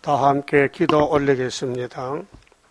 다 함께 기도 올리겠습니다.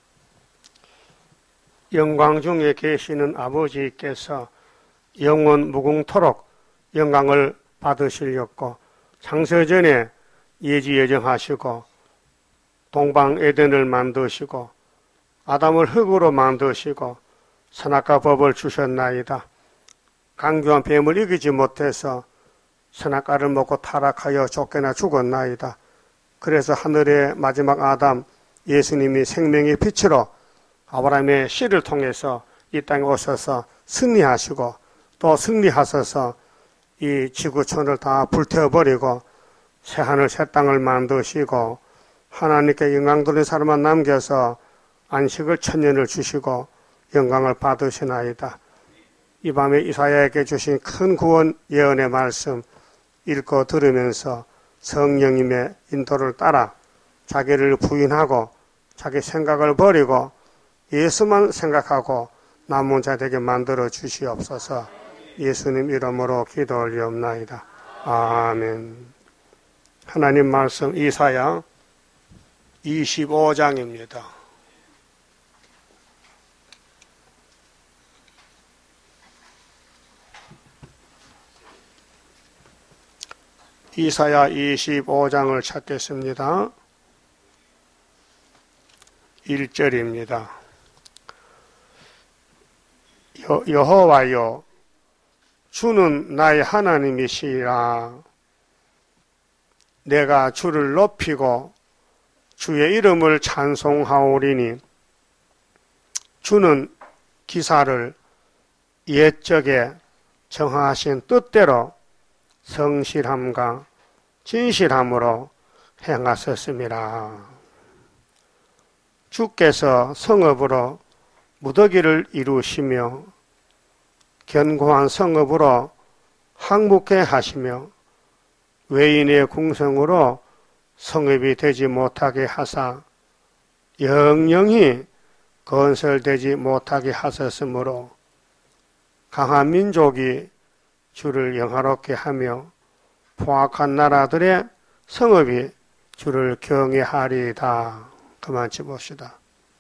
영광 중에 계시는 아버지께서 영원 무궁토록 영광을 받으시려고 창세전에 예지예정하시고 동방 에덴을 만드시고 아담을 흙으로 만드시고 선악과 법을 주셨나이다. 강교한 뱀을 이기지 못해서 선악과를 먹고 타락하여 쫓겨나 죽었나이다. 그래서 하늘의 마지막 아담 예수님이 생명의 빛으로 아브라함의 씨를 통해서 이 땅에 오셔서 승리하시고 또 승리하셔서 이 지구촌을 다 불태워버리고 새하늘 새 땅을 만드시고 하나님께 영광 돌린 사람만 남겨서 안식을 천년을 주시고 영광을 받으시나이다. 이 밤에 이사야에게 주신 큰 구원 예언의 말씀 읽고 들으면서 성령님의 인도를 따라 자기를 부인하고 자기 생각을 버리고 예수만 생각하고 남은 자 되게 만들어 주시옵소서. 예수님 이름으로 기도 올리옵나이다. 아멘. 하나님 말씀 이사야 25장입니다. 이사야 25장을 찾겠습니다. 1절입니다. 여호와여, 주는 나의 하나님이시라. 내가 주를 높이고 주의 이름을 찬송하오리니 주는 기사를 옛적에 정하신 뜻대로 성실함과 진실함으로 행하셨습니다. 주께서 성읍으로 무더기를 이루시며 견고한 성읍으로 항복케 하시며 외인의 궁성으로 성읍이 되지 못하게 하사 영영히 건설되지 못하게 하셨으므로 강한 민족이 주를 영화롭게 하며 포악한 나라들의 성읍이 주를 경외하리이다. 그만 짚읍시다.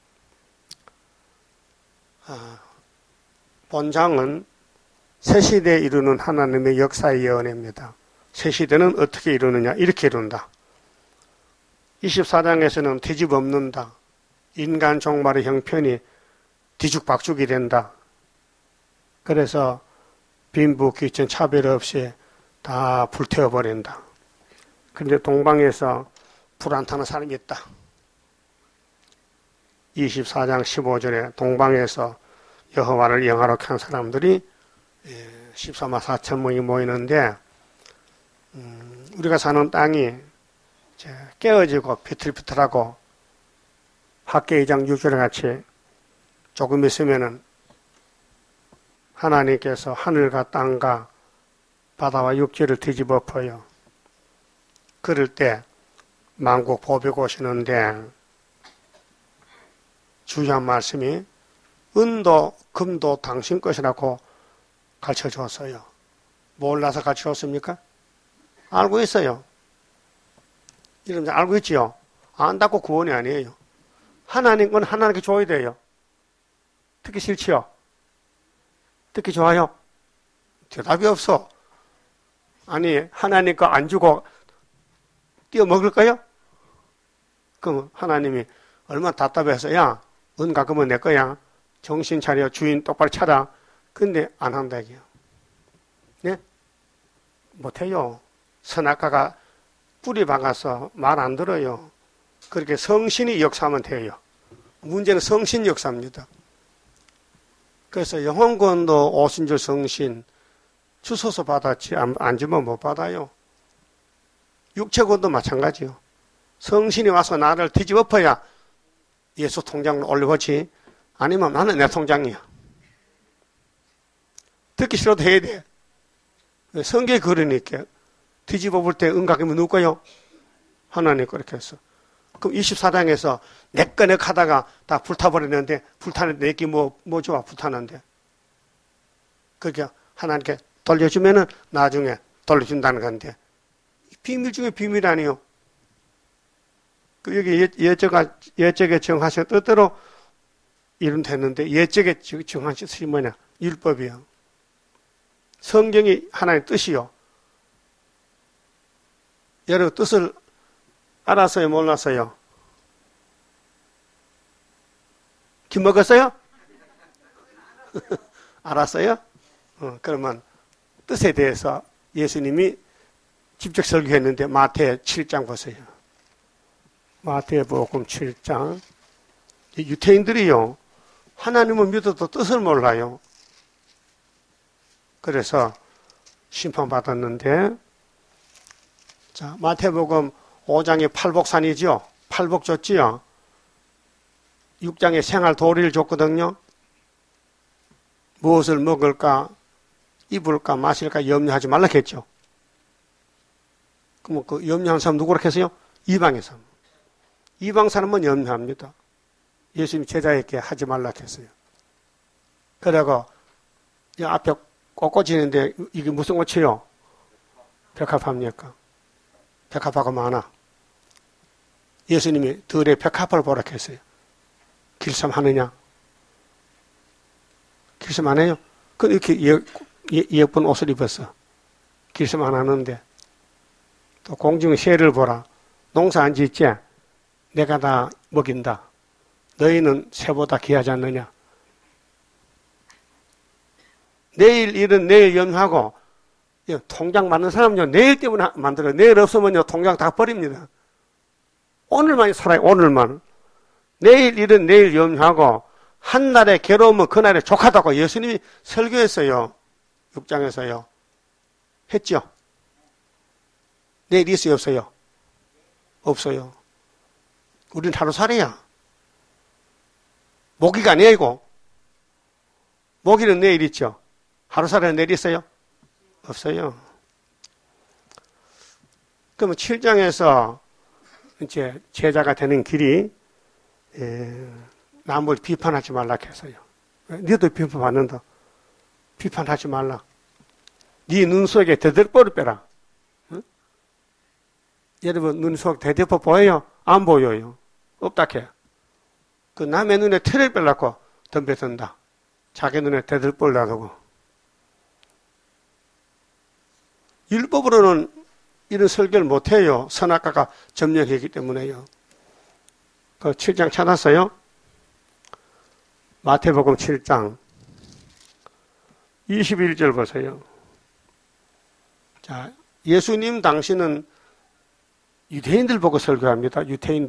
본장은 새시대에 이루는 하나님의 역사의 예언입니다. 새시대는 어떻게 이루느냐? 이렇게 이룬다. 24장에서는 뒤집어엎는다. 인간 종말의 형편이 뒤죽박죽이 된다. 그래서 빈부 귀천 차별 없이 다 불태워버린다. 그런데 동방에서 불 안 타는 사람이 있다. 24장 15절에 동방에서 여호와를 영화롭게 한 사람들이 14만 4천 명이 모이는데 우리가 사는 땅이 깨어지고 비틀비틀하고 학계 2장 6절에 같이 조금 있으면은 하나님께서 하늘과 땅과 바다와 육지를 뒤집어 엎어요. 그럴 때 만국 보복 오시는데 주요한 말씀이 은도 금도 당신 것이라고 가르쳐줬어요. 몰라서 가르쳐줬습니까? 알고 있어요. 여러분 알고 있지요? 안다고 구원이 아니에요. 하나님 건 하나님께 줘야 돼요. 듣기 싫지요? 듣기 좋아요? 대답이 없어. 아니 하나님 거 안 주고 띄어먹을까요? 그럼 하나님이 얼마나 답답해서 야 은 갚으면 내 거야. 정신 차려 주인 똑바로 차라. 근데 안 한다 이게요. 네? 못해요. 선악과가 뿌리 박아서 말 안 들어요. 그렇게 성신이 역사하면 돼요. 문제는 성신 역사입니다. 그래서 영혼권도 오순절 성신 주소서 받았지 안 주면 못 받아요. 육체권도 마찬가지요. 성신이 와서 나를 뒤집어엎어야 예수 통장으로 올려보지 아니면 나는 내 통장이야. 듣기 싫어도 해야 돼. 성경이 그러니까 뒤집어 볼 때 은각이면 누구요? 하나님 그렇게 했어. 그럼 24장에서 내꺼 하다가 다 불타버렸는데 불타는데 내게 뭐 좋아 불타는데 그렇게 하나님께 돌려주면은 나중에 돌려준다는 건데 비밀 중에 비밀 아니요. 여기 예적에 정하신 뜻대로 이름 됐는데, 예적에 정하신 뜻이 뭐냐? 율법이요. 성경이 하나의 뜻이요. 여러분 뜻을 알았어요? 몰랐어요? 김 먹었어요? 알았어요? 그러면 뜻에 대해서 예수님이 직접 설교했는데 마태 7장 보세요. 마태복음 7장. 유태인들이요, 하나님을 믿어도 뜻을 몰라요. 그래서 심판받았는데, 자, 마태복음 5장에 팔복산이죠. 팔복 줬지요. 6장에 생활 도리를 줬거든요. 무엇을 먹을까, 입을까, 마실까 염려하지 말라 했죠. 그럼 그 염려하는 사람 누구라 했어요? 이방의 사람. 이방 사람은 염려합니다. 예수님 제자에게 하지 말라 했어요. 그러고 이 앞에 꽂꽂이는데 이게 무슨 꽃이요? 백합합니까? 백합화가 많아. 예수님이 들에 백합을 보라 했어요. 길쌈 하느냐? 길쌈 안 해요? 그 이렇게 예쁜 옷을 입었어. 길쌈 안 하는데. 또 공중 새를 보라. 농사 안 짓지? 내가 다 먹인다. 너희는 새보다 귀하지 않느냐? 내일 일은 내일 염려하고, 통장 많은 사람은요, 내일 때문에 만들어요. 내일 없으면요, 통장 다 버립니다. 오늘만 살아요, 오늘만. 내일 일은 내일 염려하고, 한 날에 괴로우면 그날에 족하다고 예수님이 설교했어요. 6장에서요. 했죠? 내일 있어요, 없어요? 없어요. 우린 하루살이야. 모기가 내일이고, 모기는 내일 있죠. 하루살이는 내일 있어요? 없어요. 그러면 7장에서 이제 제자가 되는 길이, 남을 비판하지 말라 했어요. 너도 비판받는다. 비판하지 말라. 네 눈 속에 대들보를 빼라. 응? 여러분 눈 속 대들보 보여요? 안 보여요. 없다 해. 그 남의 눈에 틀을 빼려고 덤벼든다. 자기 눈에 대들보를 놔두고. 율법으로는 이런 설교를 못해요. 선악과가 점령했기 때문에요. 그 7장 찾았어요? 마태복음 7장 21절 보세요. 자, 예수님 당시는 유대인들 보고 설교합니다.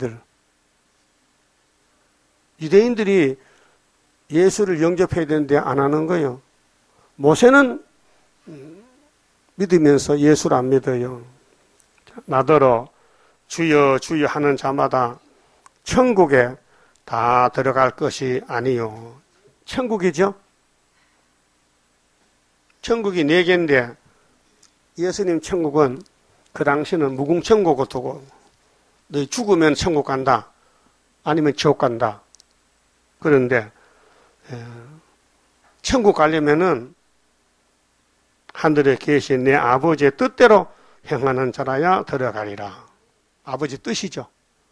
유대인들이 예수를 영접해야 되는데 안 하는 거예요. 모세는 믿으면서 예수를 안 믿어요. 나더러 주여 주여 하는 자마다 천국에 다 들어갈 것이 아니요. 천국이죠? 천국이 4개인데 예수님 천국은 그 당시는 무궁천국을 두고 너 죽으면 천국 간다. 아니면 지옥 간다. 그런데 천국 가려면은 하늘에 계신 내 아버지의 뜻대로 행하는 자라야 들어가리라. 아버지 뜻이죠.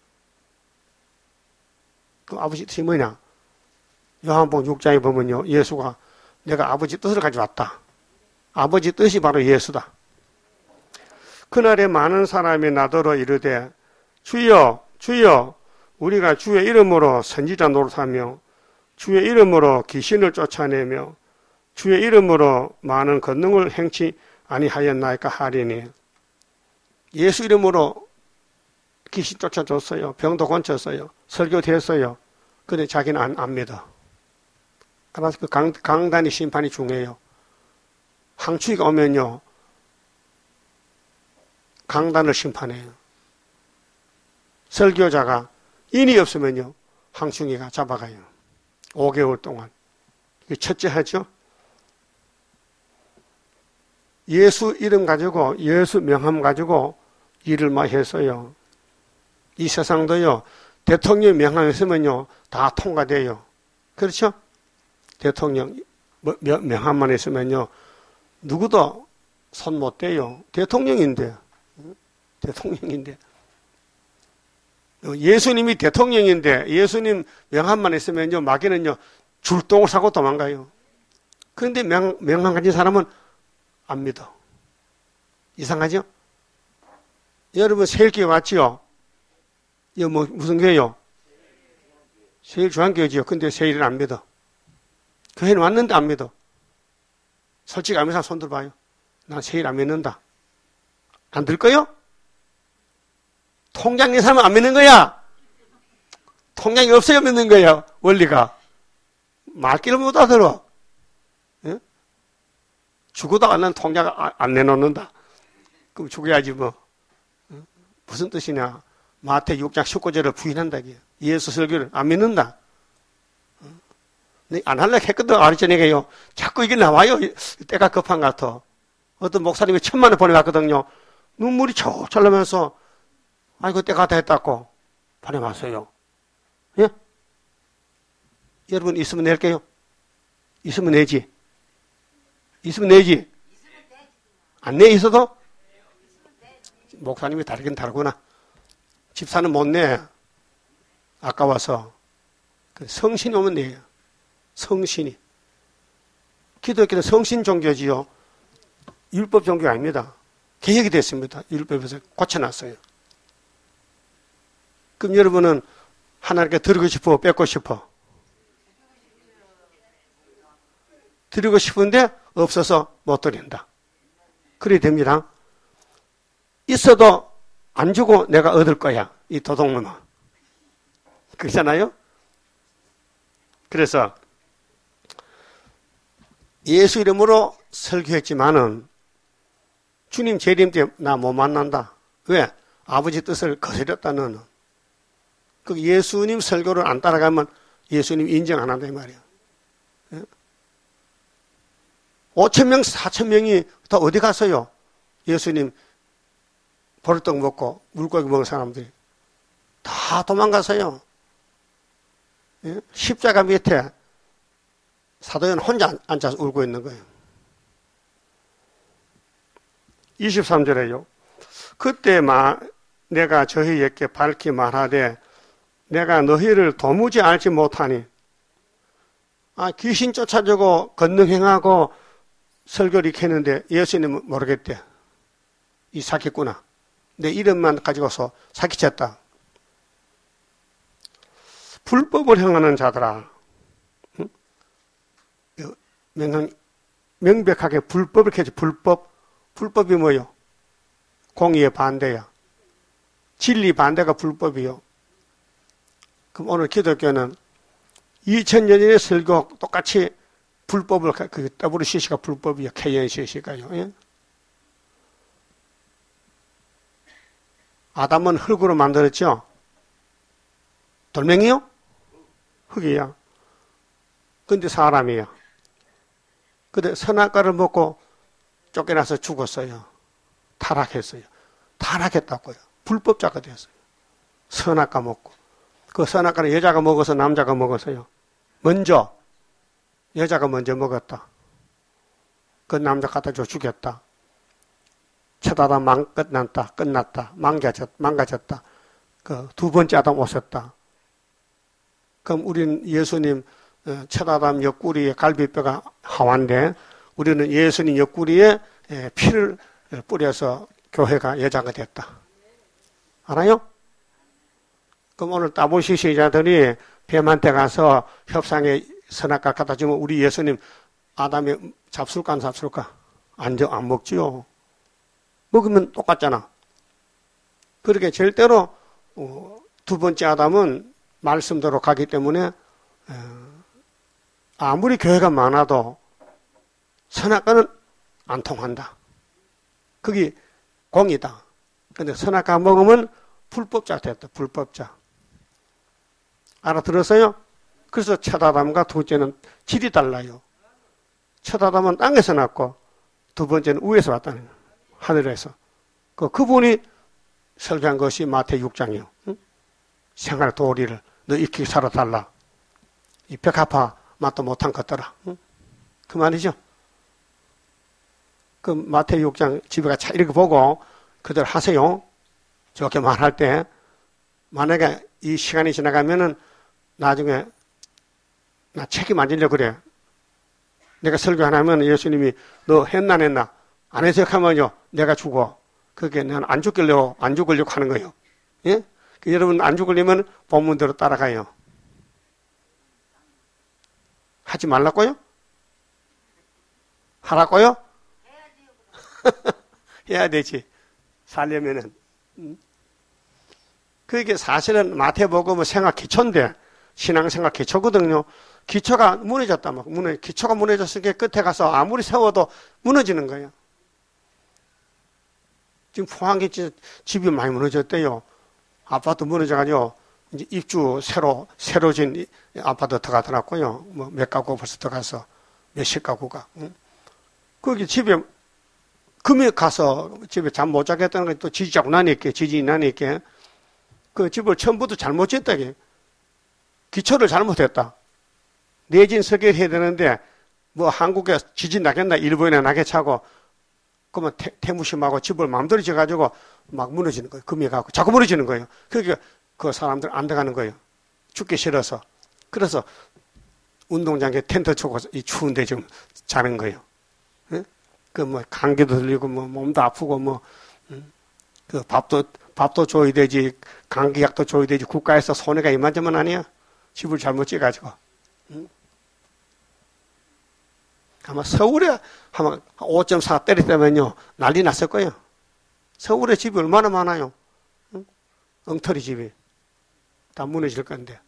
그 아버지 뜻이 뭐냐? 요한복음 6장에 보면요. 예수가 내가 아버지 뜻을 가져왔다. 아버지 뜻이 바로 예수다. 그날에 많은 사람이 나더러 이르되 주여 주여 우리가 주의 이름으로 선지자 노릇하며 주의 이름으로 귀신을 쫓아내며 주의 이름으로 많은 권능을 행치 아니하였나이까 하리니. 예수 이름으로 귀신 쫓아줬어요. 병도 고쳤어요. 설교됐어요. 근데 자기는 안 믿어. 알아서 그 강단의 심판이 중요해요. 황추기가 오면요. 강단을 심판해요. 설교자가 인이 없으면요. 황충이가 잡아가요. 5개월 동안. 이게 첫째 하죠. 예수 이름 가지고 예수 명함 가지고 일을 많이 했어요. 이 세상도요. 대통령 명함 있으면요. 다 통과돼요. 그렇죠? 대통령 명함만 있으면요. 누구도 손 못 대요. 대통령인데. 예수님이 대통령인데 예수님 명함만 있으면요, 마귀는요, 줄똥을 사고 도망가요. 그런데 명함 가진 사람은 안 믿어. 이상하죠? 여러분, 세일교회 왔지요? 이거 무슨 교회요? 세일중앙교회지요. 근데 세일은 안 믿어. 교회는 왔는데 안 믿어. 솔직히 안 믿는 사람 손 들어봐요. 난 세일 안 믿는다. 안 들 거요? 통장 낸 사람은 안 믿는 거야. 통장이 없어야 믿는 거야, 원리가. 말귀를 못 알아들어. 예? 죽어도 난 통장 안 내놓는다. 그럼 죽어야지 뭐. 무슨 뜻이냐. 마태 6장 19절을 부인한다. 예수 설교를 안 믿는다. 안 하려고 했거든, 아리전에게요. 자꾸 이게 나와요. 때가 급한 것 같아. 어떤 목사님이 1,000만 원 보내왔거든요. 눈물이 철철 나면서, 아이고, 때가 다 했다고 보내왔어요. 예? 여러분, 있으면 낼게요. 있으면 내지. 있으면 내지. 안 내 있어도? 목사님이 다르긴 다르구나. 집사는 못 내. 아까워서. 성신이 오면 내요. 성신이. 기독교는 성신 종교지요. 율법 종교가 아닙니다. 개혁이 됐습니다. 율법에서 고쳐놨어요. 그럼 여러분은 하나님께 드리고 싶어, 뺏고 싶어? 드리고 싶은데 없어서 못 드린다. 그래야 됩니다. 있어도 안 주고 내가 얻을 거야. 이 도둑놈아. 그렇잖아요? 그래서 예수 이름으로 설교했지만은 주님 재림 때 나 못 만난다. 왜? 아버지 뜻을 거스렸다 너는. 그 예수님 설교를 안 따라가면 예수님 인정 안 한다 이 말이야. 5,000명, 4,000명이 다 어디 갔어요? 예수님 보리떡 먹고 물고기 먹은 사람들이 다 도망가서요. 십자가 밑에 사도연 혼자 앉아서 울고 있는 거예요. 23절에요. 그때 내가 저희에게 밝히 말하되 내가 너희를 도무지 알지 못하니. 귀신 쫓아주고 권능 행하고 설교를 했는데 예수님은 모르겠대. 이 사기꾼아. 내 이름만 가지고서 사기쳤다. 불법을 행하는 자들아. 응? 명백하게 불법을 캐지. 불법이 뭐요? 공의의 반대야. 진리 반대가 불법이요. 그럼 오늘 기독교는 2000년 전의 설교 똑같이 불법을, 그 WCC가 불법이요. KNCC가요. 예? 아담은 흙으로 만들었죠? 돌멩이요? 흙이야. 근데 사람이야. 근데 선악과를 먹고 쫓겨나서 죽었어요. 타락했어요. 타락했다고요. 불법자가 됐어요. 선악과 먹고. 그 선악과는 여자가 먹어서 남자가 먹었어요. 먼저 여자가 먼저 먹었다. 그 남자 갖다 줘 죽였다. 쳐다다 끝났다. 망가졌다. 그 두 번째 아담 오셨다. 그럼 우리는 예수님 첫아담 옆구리에 갈비뼈가 하와인데 우리는 예수님 옆구리에 피를 뿌려서 교회가 여자가 됐다. 알아요? 그럼 오늘 WCC자들이 뱀한테 가서 협상에 선악과 갖다 주면 우리 예수님 아담이 잡술까 안 잡술까? 안 먹지요. 먹으면 똑같잖아. 그렇게 절대로 두 번째 아담은 말씀대로 가기 때문에 아무리 교회가 많아도 선악과는 안 통한다. 그게 공이다. 근데 선악과 먹으면 불법자 됐다. 불법자. 알아들었어요? 그래서 첫 아담과 둘째는 질이 달라요. 첫 아담은 땅에서 났고 두 번째는 위에서 왔다는 거예요. 하늘에서. 그분이 설교한 것이 마태 6장이요. 응? 생활 도리를 너 익히 살아달라. 이 백합화 맛도 못한 것더라. 응? 그 말이죠. 그 마태 6장 집에 가서 이렇게 보고 그들 하세요. 저렇게 말할 때 만약에 이 시간이 지나가면은 나중에 나 책임 안 지려고 그래. 내가 설교 안 하면 예수님이 너 했나 안 했나? 안 해서 하면요. 내가 죽어. 그게 난 안 죽으려고 하는 거예요. 예? 여러분 안 죽으려면 본문대로 따라가요. 하지 말라고요? 하라고요? 해야 되지. 살려면은. 그게 사실은 마태복음은 생활 기초인데, 신앙생활 기초거든요. 기초가 무너졌다. 기초가 무너졌으니까 끝에 가서 아무리 세워도 무너지는 거예요. 지금 포항에 집이 많이 무너졌대요. 아파트 무너져가지고, 이제 입주 새로 진 아파트 들어가더라고요. 뭐 몇 가구 벌써 들어가서 몇십 가구가. 거기 집에 금에 가서 집에 잠 못 자겠다는 게 또 지진이 나니까 그 집을 처음부터 잘못 짓다게 기초를 잘못했다. 내진 설계해야 되는데 뭐 한국에 지진 나겠나 일본에 나겠차고 그러면 태무심하고 집을 마음대로 지어가지고 막 무너지는 거예요. 금에 가고 자꾸 무너지는 거예요. 그러니까 그 사람들 안 들어가는 거예요. 죽기 싫어서. 그래서 운동장에 텐트 치고 이 추운데 좀 자는 거예요. 그 뭐 감기도 들리고 뭐 몸도 아프고 그 밥도 줘야 되지, 감기약도 줘야 되지. 국가에서 손해가 이만저만 아니야. 집을 잘못 지어가지고. 아마 서울에 아마 5.4 때렸다면요 난리 났을 거예요. 서울에 집이 얼마나 많아요. 엉터리 집이 다 무너질 건데.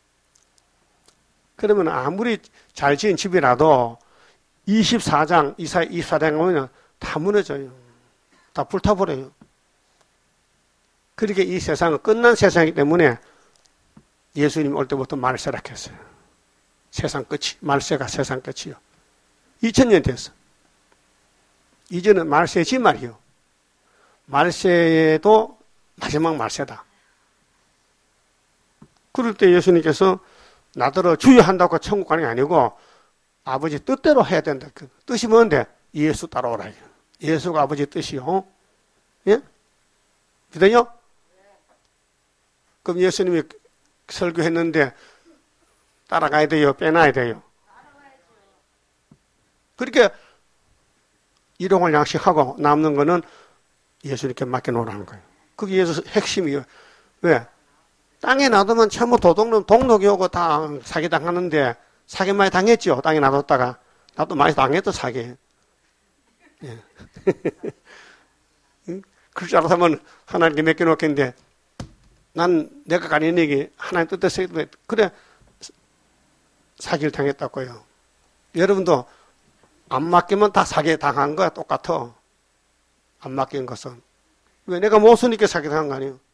그러면 아무리 잘 지은 집이라도 24장, 이사야 24장 오면 다 무너져요. 다 불타버려요. 그렇게 이 세상은 끝난 세상이기 때문에 예수님이 올 때부터 말세라 했어요. 세상 끝이, 말세가 세상 끝이요. 2000년 됐어. 이제는 말세지 말이요. 말세에도 마지막 말세다. 그럴 때 예수님께서 나더러 주의한다고 천국 가는 게 아니고 아버지 뜻대로 해야 된다. 그 뜻이 뭔데? 예수 따라오라. 예수가 아버지 뜻이요. 예? 믿어요? 그럼 예수님이 설교했는데 따라가야 돼요? 빼놔야 돼요? 그렇게 일용할 양식하고 남는 거는 예수님께 맡겨놓으라는 거예요. 그게 예수 핵심이에요. 왜? 땅에 놔두면 전부 동독이 오고 다 사기당하는데 사기 많이 당했죠. 땅에 놔뒀다가. 나도 많이 당했어 사기. 예. 그럴 줄 알았으면 하나님께 맡겨놓겠는데 난 내가 가진 얘기 하나님 뜻대로 그래 사기를 당했다고요. 여러분도 안 맡기면 다 사기 당한 거야. 똑같아. 안 맡긴 것은. 왜? 내가 못 쓰니까 사기 당한 거 아니에요.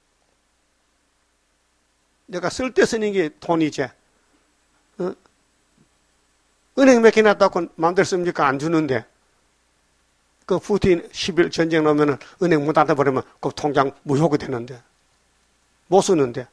내가 쓸 때 쓰는 게 돈이지. 어? 은행 맡겨놨다고 마음대로 씁니까? 안 주는데. 그 푸틴 10일 전쟁 나오면 은행 문 닫아버리면 그 통장 무효가 되는데. 못 쓰는데.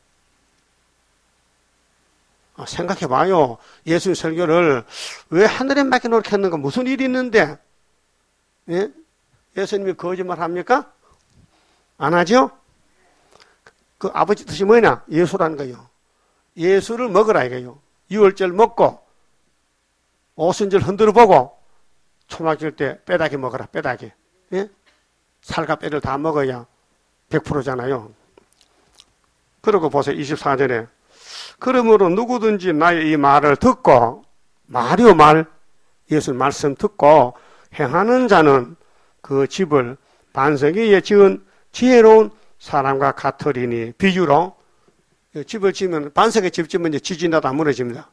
생각해봐요. 예수님 설교를 왜 하늘에 맡겨놓게 했는가? 무슨 일이 있는데? 예? 예수님이 거짓말 합니까? 안 하죠? 그 아버지 뜻이 뭐냐? 예수라는 거예요. 예수를 먹으라 이거예요. 유월절 먹고 오순절 흔들어 보고 초막일 때 뼈다귀 먹어라. 뼈다귀. 예? 살과 뼈를 다 먹어야 100%잖아요. 그러고 보세요. 24절에 그러므로 누구든지 나의 이 말을 듣고 말이요 말 예수 말씀 듣고 행하는 자는 그 집을 반석 위에 지은 지혜로운 사람과 같으리니 비유로 집을 지으면 반석에 집 지으면 이제 지진나도 안 무너집니다.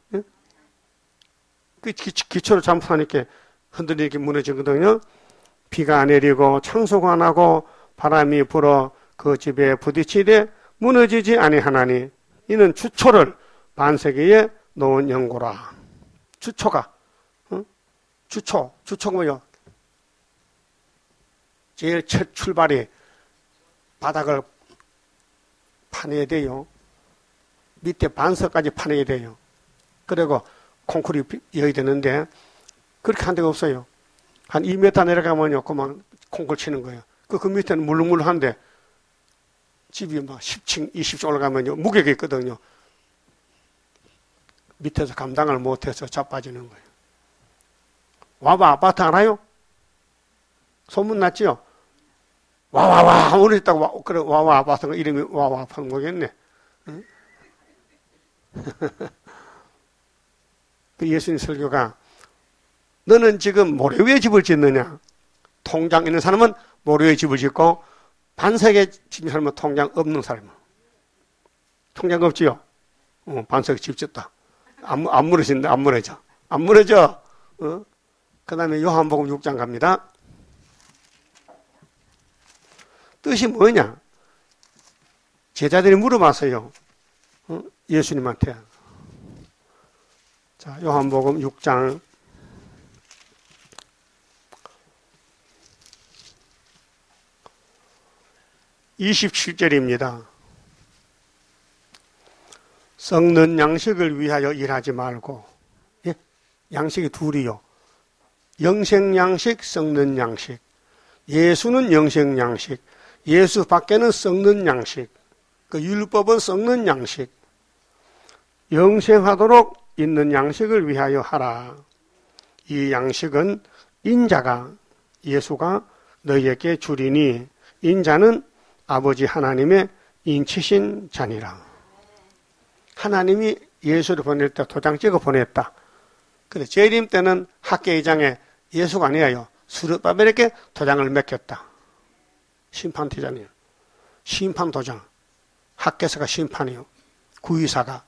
그 기초를 잘못하니까 흔들리게 무너지거든요. 비가 내리고 창수가 안 하고 바람이 불어 그 집에 부딪히되 무너지지 아니하나니 이는 주초를 반석 위에 놓은 연고라. 주초가 주초가 뭐요? 제일 첫 출발이 바닥을 파내야 돼요. 밑에 반석까지 파내야 돼요. 그리고 콘크리트 이어야 되는데 그렇게 한 데가 없어요. 한 2m 내려가면요, 그만 콘크리트 치는 거예요. 그 밑에는 물렁물렁한데 집이 막 10층, 20층 올라가면 무게가 있거든요. 밑에서 감당을 못해서 자빠지는 거예요. 와봐 아파트 알아요? 소문 났지요? 와와와 오늘 있다고 그래 와와 아파트 이름이 와와 아파트 모르겠네. 응? 그 예수님 설교가 너는 지금 모래 위에 집을 짓느냐? 통장 있는 사람은 모래 위에 집을 짓고 반석에 짓는 사람은 통장 없는 사람은 통장 없지요? 반석에 집 짓다. 안 무너진다. 안 무너져. 안 무너져. 그 다음에 요한복음 6장 갑니다. 뜻이 뭐냐? 제자들이 물어봤어요. 예수님한테. 자, 요한복음 6장 27절입니다. 썩는 양식을 위하여 일하지 말고, 예? 양식이 둘이요. 영생양식, 썩는 양식. 예수는 영생양식, 예수 밖에는 썩는 양식. 그 율법은 썩는 양식. 영생하도록 있는 양식을 위하여 하라. 이 양식은 인자가, 예수가 너희에게 주리니 인자는 아버지 하나님의 인치신 자니라. 하나님이 예수를 보낼 때 도장 찍어 보냈다. 그런데 재림 때는 학계의장에 예수가 아니에요. 스룹바벨에게 도장을 맡겼다. 심판 대장이에요. 심판 도장. 학계서가 심판이요. 구의사가.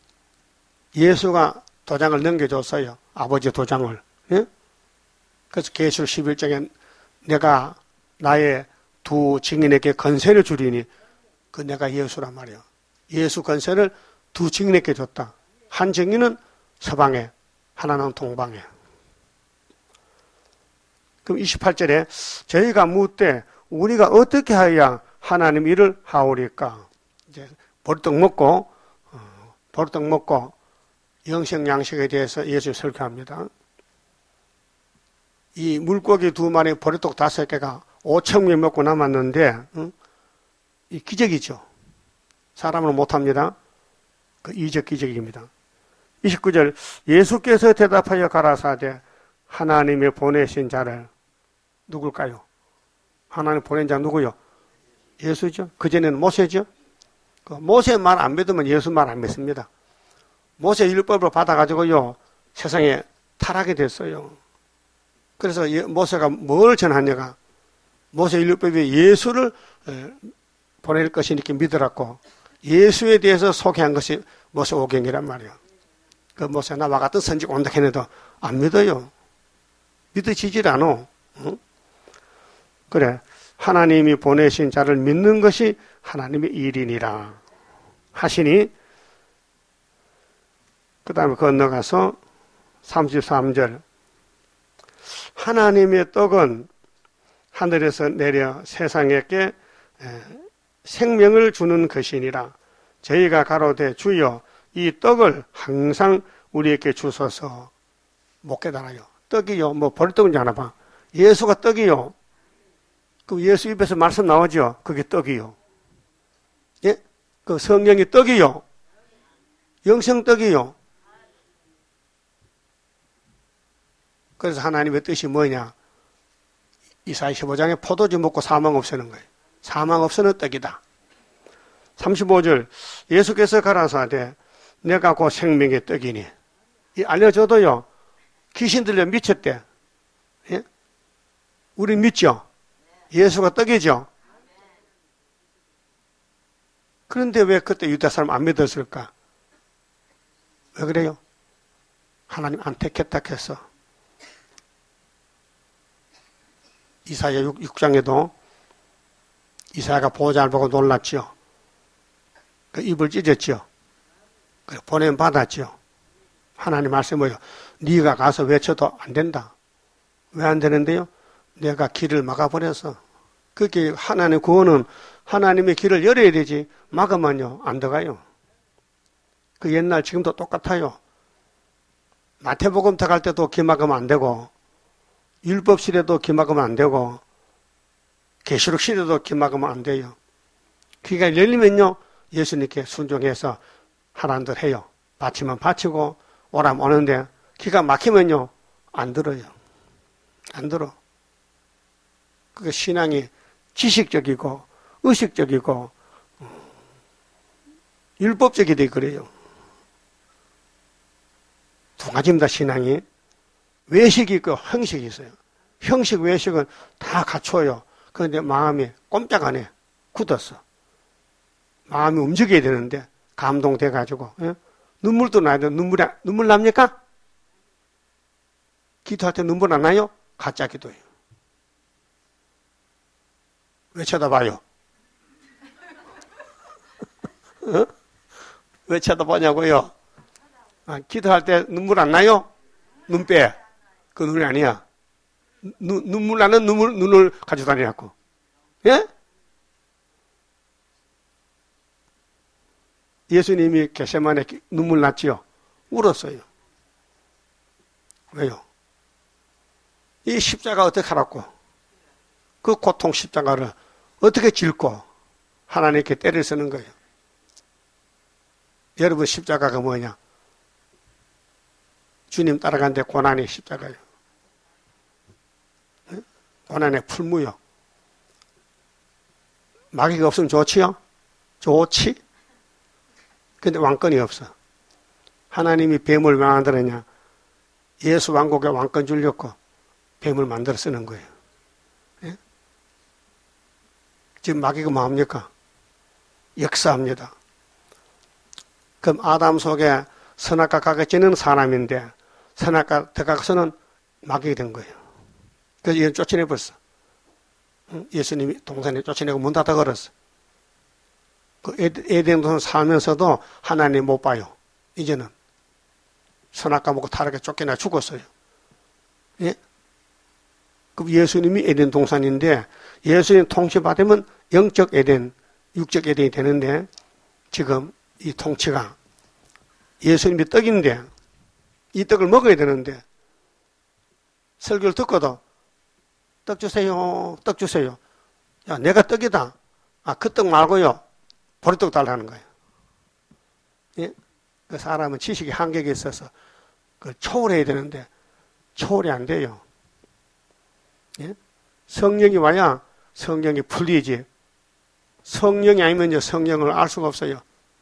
예수가 도장을 넘겨줬어요. 아버지 도장을. 예? 그래서 계시록 11장에 내가 나의 두 증인에게 권세를 주리니 그 내가 예수란 말이에요. 예수 권세를 두 증인에게 줬다. 한 증인은 서방에, 하나는 동방에. 그럼 28절에 저희가 묻되 우리가 어떻게 하여야 하나님 일을 하오리까? 이제 보리떡 먹고 영생 양식에 대해서 예수 설교합니다. 이 물고기 2마리, 보리떡 5개가 5,000명 먹고 남았는데, 이 기적이죠. 사람은 못합니다. 그 이적 기적입니다. 29절, 예수께서 대답하여 가라사대 하나님의 보내신 자를 누굴까요? 하나님 보낸 자 누구요? 예수죠. 그전에는 모세죠. 그 모세 말 안 믿으면 예수 말 안 믿습니다. 모세 율법을 받아가지고요, 세상에 타락이 됐어요. 그래서 모세가 뭘 전하냐가, 모세 율법이 예수를 보낼 것이 이렇게 믿으라고, 예수에 대해서 소개한 것이 모세오경이란 말이에요. 그 모세 나와 같은 선지가 온다 했는데도 안 믿어요. 믿어지질 않아. 응? 그래, 하나님이 보내신 자를 믿는 것이 하나님의 일이니라 하시니, 그 다음에 건너가서 33절, 하나님의 떡은 하늘에서 내려 세상에게 생명을 주는 것이니라. 저희가 가로되 주여 이 떡을 항상 우리에게 주소서. 못 깨달아요. 떡이요. 뭐 보리떡인지 아나 봐. 예수가 떡이요. 그 예수 입에서 말씀 나오죠. 그게 떡이요. 예? 그 성경이 떡이요. 영생 떡이요. 그래서 하나님의 뜻이 뭐냐? 이사야 15장에 포도주 먹고 사망 없애는 거예요. 사망 없애는 떡이다. 35절, 예수께서 가라사대 내가 곧 생명의 떡이니. 이 알려줘도요, 귀신 들려 미쳤대. 예? 우리 믿죠? 예수가 떡이죠? 그런데 왜 그때 유대 사람 안 믿었을까? 왜 그래요? 하나님 안 택했다 했어. 이사야 6장에도 이사야가 보호자를 보고 놀랐죠. 그 입을 찢었죠. 보냄 받았죠. 하나님 말씀 뭐예요? 네가 가서 외쳐도 안 된다. 왜 안 되는데요? 내가 길을 막아버려서. 그렇게 하나님의 구원은 하나님의 길을 열어야 되지 막으면요 안 들어가요. 그 옛날 지금도 똑같아요. 마태복음 들어갈 때도 길 막으면 안 되고, 율법 시대도 길 막으면 안 되고, 계시록 시대도 길 막으면 안 돼요. 귀가 열리면요, 예수님께 순종해서 하라는 대로 해요. 바치면 바치고 오라면 오는데 귀가 막히면요, 안 들어요. 안 들어. 그 신앙이 지식적이고 의식적이고 율법적이 돼 그래요. 두 가지입니다. 신앙이. 외식이 있고 형식이 있어요. 형식, 외식은 다 갖춰요. 그런데 마음이 꼼짝 안 해. 굳었어. 마음이 움직여야 되는데 감동돼가지고, 예? 눈물도 나야 돼. 눈물 납니까? 기도할 때 눈물 안 나요? 가짜 기도예요. 왜 쳐다봐요? 어? 왜 쳐다보냐고요? 기도할 때 눈물 안 나요? 눈 빼. 그 눈이 아니야. 눈물 나는 눈을 가지고 다니라고. 예? 예수님이 겟세마네 눈물 났지요? 울었어요. 왜요? 이 십자가 어떻게 하라고? 그 고통 십자가를 어떻게 짊고 하나님께 때를 쓰는 거예요. 여러분 십자가가 뭐냐? 주님 따라가는데 고난이 십자가예요. 고난의 풀무요. 마귀가 없으면 좋지요? 좋지? 근데 왕권이 없어. 하나님이 뱀을 왜 만들었냐? 예수 왕국에 왕권 주려고 뱀을 만들어 쓰는 거예요. 예? 지금 마귀가 뭐합니까? 역사합니다. 그럼 아담 속에 선악과 가까지는 사람인데 선악과 들어가서는 마귀가 된 거예요. 그래서 얘는 쫓아내버렸어. 예수님이 동산에 쫓아내고 문 닫아 걸었어. 그 에덴 동산 살면서도 하나님 못 봐요. 이제는 선악과 먹고 타락에 쫓겨나 죽었어요. 예? 그럼 예수님이 에덴 동산인데 예수님 통치받으면 영적 에덴, 육적 에덴이 되는데 지금 이 통치가 예수님이 떡인데 이 떡을 먹어야 되는데 설교를 듣고도 떡 주세요, 떡 주세요. 야, 내가 떡이다. 그 떡 말고요. 보리떡 달라는 거예요. 예? 그 사람은 지식이 한계가 있어서 그걸 초월해야 되는데 초월이 안 돼요. 예? 성령이 와야 성령이 풀리지. 성령이 아니면 성령을 알 수가 없어요.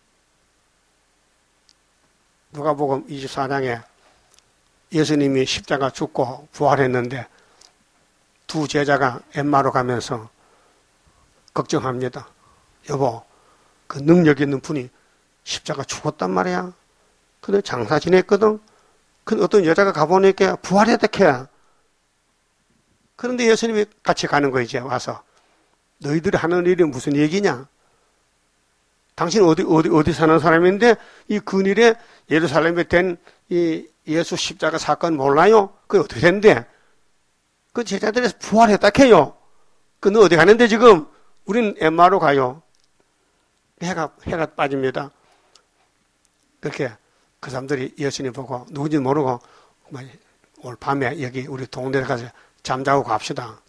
누가복음 24장에 예수님이 십자가 죽고 부활했는데 두 제자가 엠마로 가면서 걱정합니다. 여보, 그 능력 있는 분이 십자가 죽었단 말이야. 근데 장사 지냈거든. 근데 어떤 여자가 가보니까 부활했다 캐. 그런데 예수님이 같이 가는 거 이제 와서 너희들이 하는 일이 무슨 얘기냐? 당신 어디 사는 사람인데 이 근일에 예루살렘에 된 이 예수 십자가 사건 몰라요? 그게 어떻게 된대? 그 제자들이 부활했다 캐요. 그 너 어디 가는데 지금? 우린 엠마로 가요. 해가 빠집니다. 그렇게 그 사람들이 예수님 보고 누군지 모르고 오늘 밤에 여기 우리 동네에 가서 잠자고 갑시다.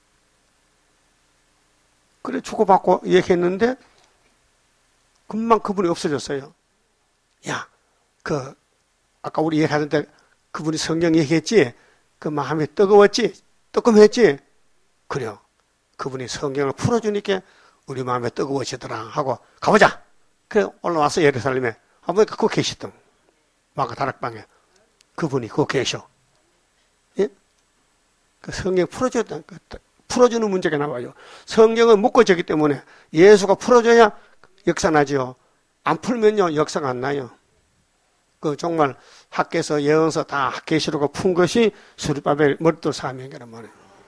그래 주고받고 얘기했는데 금방 그분이 없어졌어요. 야, 아까 우리 얘기하던 때 그분이 성경 얘기했지? 그 마음이 뜨거웠지? 뜨끔했지? 그래요. 그분이 성경을 풀어주니까 우리 마음에 뜨거워지더라 하고 가보자. 그래 올라와서 예루살렘에 한번 그거 계시던 마가 다락방에 그분이 그거 계셔. 예? 그 성경 풀어주는 문제가 나와요. 성경은 묶어졌기 때문에 예수가 풀어줘야 역사 나죠. 안 풀면요 역사가 안 나요. 그 정말 학계서 예언서 다 계시록을 푼 것이 스룹바벨 머릿돌 사명이란 말이에요.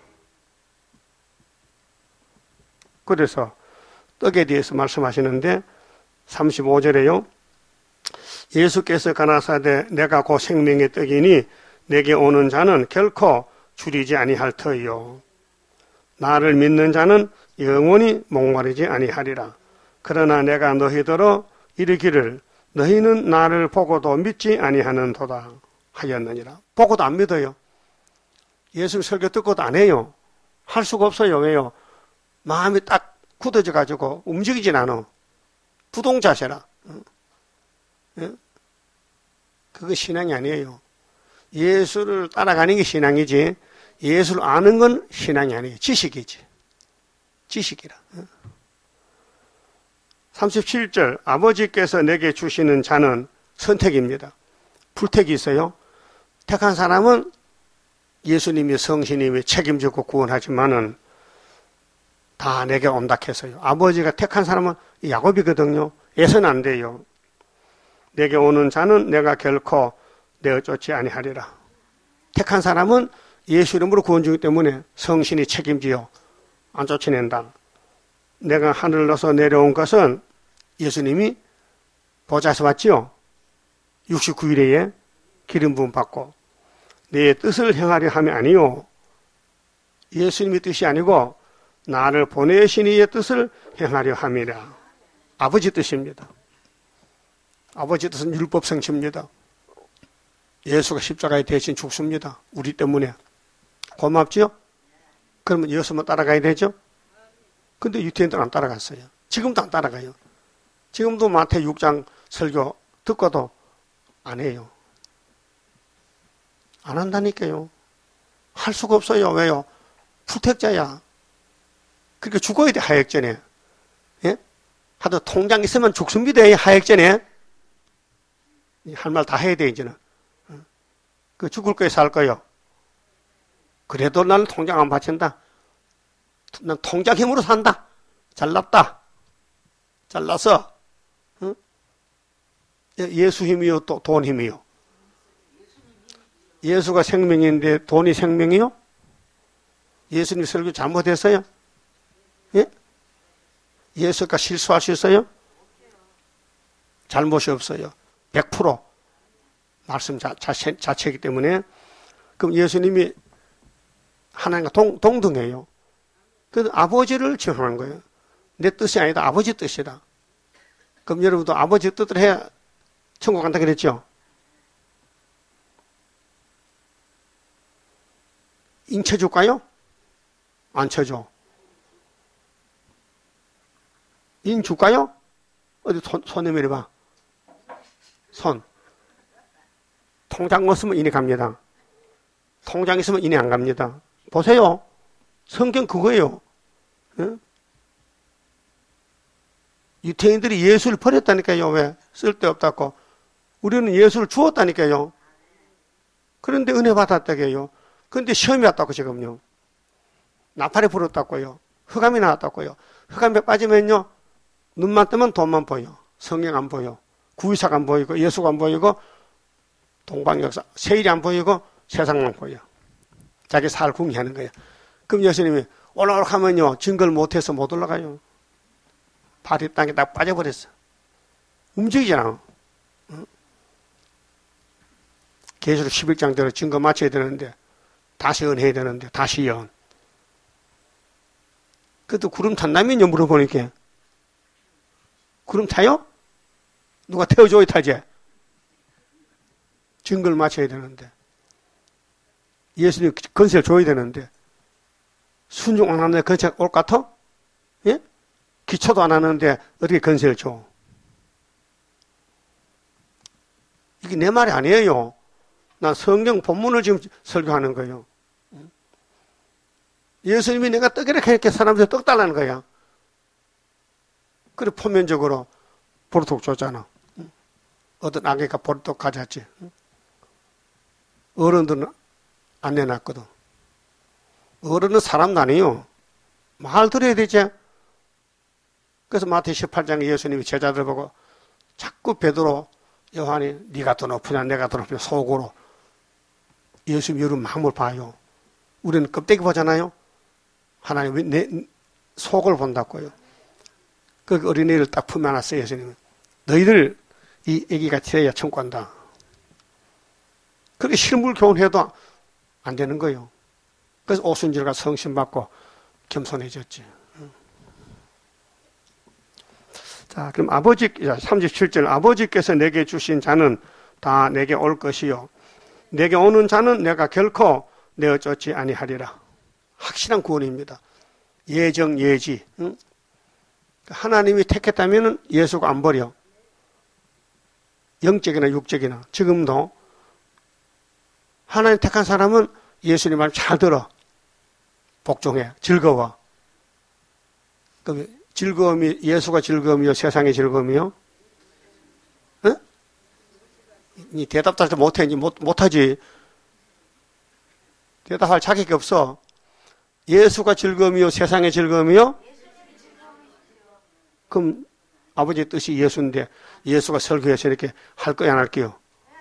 그래서 떡에 대해서 말씀하시는데 35절에요. 예수께서 가라사대 내가 곧 생명의 떡이니 내게 오는 자는 결코 줄이지 아니할 터이요. 나를 믿는 자는 영원히 목마르지 아니하리라. 그러나 내가 너희더러 이르기를 너희는 나를 보고도 믿지 아니하는도다 하였느니라. 보고도 안 믿어요. 예수 설교 듣고도 안 해요. 할 수가 없어요. 왜요? 마음이 딱 굳어져 가지고 움직이진 않아. 부동자세라. 예? 그거 신앙이 아니에요. 예수를 따라가는 게 신앙이지 예수를 아는 건 신앙이 아니에요. 지식이지. 지식이라. 37절 아버지께서 내게 주시는 자는 선택입니다. 불택이 있어요. 택한 사람은 예수님이 성신님이 책임지고 구원하지만은 다 내게 온다 해서요. 아버지가 택한 사람은 야곱이거든요. 애서는 안 돼요. 내게 오는 자는 내가 결코 내어 쫓지 아니하리라. 택한 사람은 예수 이름으로 구원 주기 때문에 성신이 책임지요. 안 쫓아낸다. 내가 하늘로서 내려온 것은 예수님이 보좌에서 왔지요. 69일에 기름 부음 받고 내 뜻을 행하려 함이 아니요. 예수님의 뜻이 아니고 나를 보내신 이의 뜻을 행하려 함이라. 아버지 뜻입니다. 아버지 뜻은 율법 성취입니다. 예수가 십자가에 대신 죽습니다. 우리 때문에. 고맙지요? 그러면 예수만 따라가야 되죠? 근데 유태인들은 안 따라갔어요. 지금도 안 따라가요. 지금도 마태 6장 설교 듣고도 안 해요. 안 한다니까요. 할 수가 없어요. 왜요? 부택자야. 그러니까 죽어야 돼, 하역전에. 예? 하도 통장 있으면 죽습니다, 하역전에. 할 말 다 해야 돼, 이제는. 그 죽을 거예요, 살 거예요? 그래도 나는 통장 안 바친다. 난 통장 힘으로 산다. 잘났다. 잘났어. 응? 예수 힘이요, 또 돈 힘이요. 예수가 생명인데 돈이 생명이요? 예수님 설교 잘못했어요? 예? 예수가 실수할 수 있어요? 잘못이 없어요. 100% 말씀 자체이기 때문에. 그럼 예수님이 하나님과 동등해요. 그래서 아버지를 지원하는 거예요. 내 뜻이 아니다. 아버지 뜻이다. 그럼 여러분도 아버지 뜻을 해야 천국 간다 그랬죠? 인 쳐줄까요? 안 쳐줘. 인 줄까요? 어디 손 내밀어봐. 손. 통장 없으면 인이 갑니다. 통장 있으면 인이 안 갑니다. 보세요. 성경 그거예요. 응? 유태인들이 예수를 버렸다니까요. 왜? 쓸데없다고. 우리는 예수를 주었다니까요. 그런데 은혜 받았다고요. 그런데 시험이 왔다고 지금요. 나팔이 불었다고요. 흑암이 나왔다고요. 흑암에 빠지면요. 눈만 뜨면 돈만 보여. 성경 안 보여. 구의사가 안 보이고 예수가 안 보이고 동방역사 세일이 안 보이고 세상만 보여. 자기 살 궁리하는 거예요. 그럼 예수님이 올라오라 하면요. 증거를 못해서 못 올라가요. 발이 땅에 딱 빠져버렸어. 움직이잖아. 응? 계시록 11장대로 증거 맞춰야 되는데 다시 연해야 되는데 다시 연. 그래도 구름 탔나면요 물어보니까 구름 타요? 누가 태워줘야 타지. 증거를 맞춰야 되는데 예수님 건설 줘야 되는데 순종 안 하는데 건설 올 것 같아? 예? 기초도 안 하는데 어떻게 건설 줘? 이게 내 말이 아니에요. 난 성경 본문을 지금 설교하는 거예요. 예수님이 내가 떡이라 이렇게 사람들 떡 달라는 거야. 그래 표면적으로 보르톡 줬잖아. 어떤 아기가 보르톡 가졌지. 어른들은 안 내놨거든. 어른은 사람도 아니에요. 말 들어야 되지. 그래서 마태 18장에 예수님이 제자들 보고 자꾸 베드로 요한이 네가 더 높으냐 내가 더 높으냐 속으로 예수님 여러분 마음을 봐요. 우리는 껍데기 보잖아요. 하나님이 내 속을 본다고요. 그 어린이를 딱 품에 안았어요. 예수님은. 너희들 이 애기가 되어야 천국 간다. 그렇게 실물 교훈해도 안 되는 거예요. 그래서 오순절과 성신 받고 겸손해졌지. 자, 그럼 37절 아버지께서 내게 주신 자는 다 내게 올 것이요. 내게 오는 자는 내가 결코 내어 쫓지 아니하리라. 확실한 구원입니다. 예정, 예지. 응? 하나님이 택했다면 예수가 안 버려. 영적이나 육적이나. 지금도 하나님 택한 사람은 예수님 말 잘 들어. 복종해. 즐거워. 그럼 즐거움이, 예수가 즐거움이요? 세상의 즐거움이요? 응? 니 대답도 못해. 못하지. 대답할 자격이 없어. 예수가 즐거움이요? 세상의 즐거움이요? 그럼 아버지의 뜻이 예수인데 예수가 설교해서 이렇게 할 거야, 안 할게요?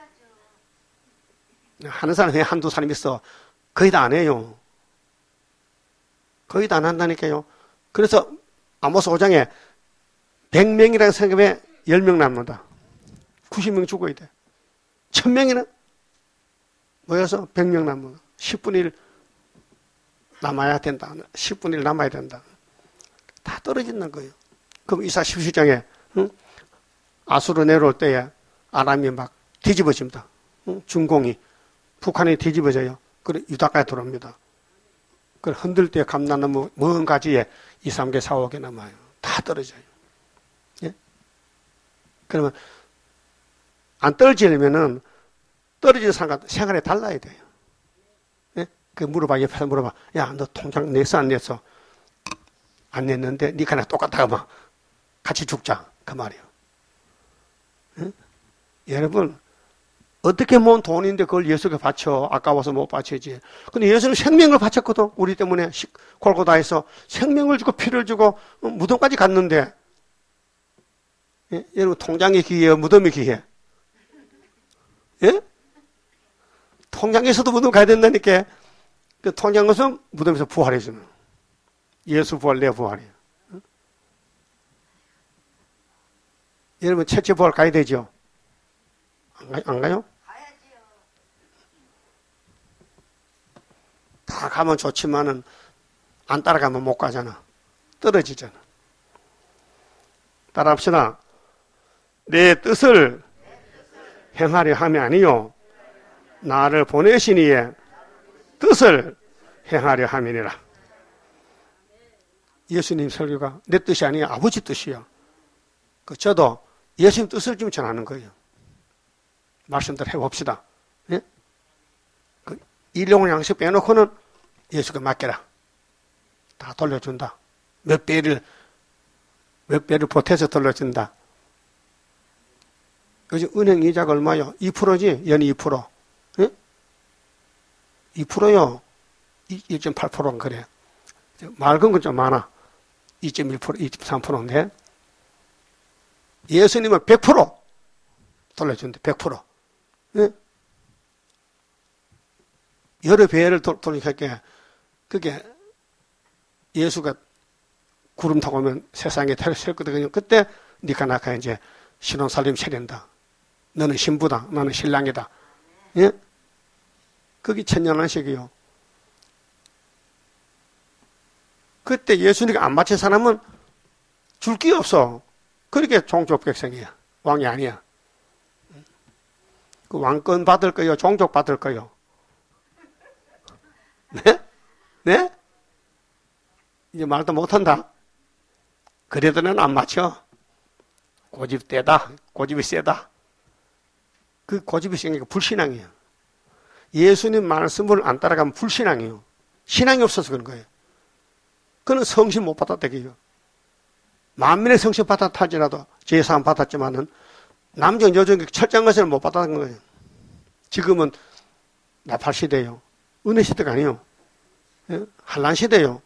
하는 사람이 한두 사람 있어. 거의 다 안 해요. 거의 다 안 한다니까요. 그래서 아모스 5장에 100명이라는 생각에 10명 남는다. 90명 죽어야 돼. 1000명이나 모여서 100명 남는다. 10분의 1 남아야 된다. 10분의 1 남아야 된다. 다 떨어진다는 거예요. 그럼 이사 17장에 아수르 내려올 때에 아람이 막 뒤집어집니다. 중공이 북한이 뒤집어져요. 그래 유다까지 들어옵니다. 그걸 흔들 때 감나무 먼 가지에 2, 3개, 4, 5개 남아요. 다 떨어져요. 예? 그러면 안 떨어지려면은 떨어지는 생활에 달라야 돼요. 예? 그 물어봐, 옆에서 물어봐. 야, 너 통장 냈어, 안 냈어? 안 냈는데 니가 나 똑같다가 막 같이 죽자. 그 말이에요. 예? 여러분, 어떻게 모은 돈인데 그걸 예수께 바쳐? 아까워서 못 바치지. 근데 예수는 생명을 바쳤거든. 우리 때문에 골고다에서 생명을 주고 피를 주고 무덤까지 갔는데, 예? 여러분 통장이 귀해요? 무덤이 귀해? 예? 통장에서도 무덤 가야 된다니까. 그 통장에서 무덤에서 부활해주는. 예수 부활, 내 부활이에요. 여러분 첫째 부활 가야 되죠? 안 가요? 다 가면 좋지만은 안 따라가면 못 가잖아. 떨어지잖아. 따라합시다. 내 뜻을 행하려 함이 아니요 나를 보내신 이의 뜻을 행하려 함이니라. 예수님 설교가 내 뜻이 아니야 아버지 뜻이야. 저도 예수님 뜻을 좀 전하는 거예요. 말씀대로 해봅시다. 예? 그 일용 양식 빼놓고는 예수가 맡겨라. 다 돌려준다. 몇 배를 보태서 돌려준다. 요즘 은행 이자가 얼마요? 2%지? 연이 2%. 예? 2%요. 1.8%는 그래. 맑은 건 좀 많아. 2.1%, 2.3%인데. 예수님은 100% 돌려준대. 100%. 예? 여러 배를 돌리니까 그게 예수가 구름 타고 오면 세상에 셀거든요. 그때 니가 나가 이제 신혼살림 차린다. 너는 신부다. 나는 신랑이다. 예? 그게 천년한식이요. 그때 예수님이 안 맞힌 사람은 줄 게 없어. 그렇게 종족 백성이야. 왕이 아니야. 그 왕권 받을 거요? 종족 받을 거요? 네? 네? 이제 말도 못한다. 그래도 는 안 맞춰. 고집대다. 고집이 세다. 그 고집이 세니까 불신앙이에요. 예수님 말씀을 안 따라가면 불신앙이에요. 신앙이 없어서 그런 거예요. 그는 성신 못 받았대요. 만민의 성신 받았다 할지라도 제사함 받았지만은 남정 여정 철장 것을 못 받았던 거예요. 지금은 나팔 시대요. 은혜 시대가 아니에요. 예? 한란 시대요.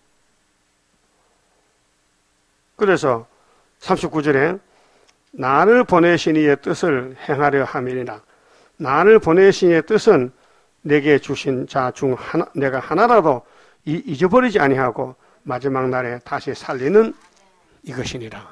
그래서 39절에 나를 보내신 이의 뜻을 행하려 함이니라. 나를 보내신 이의 뜻은 내게 주신 자 중 하나, 내가 하나라도 잊어버리지 아니하고 마지막 날에 다시 살리는 이것이니라.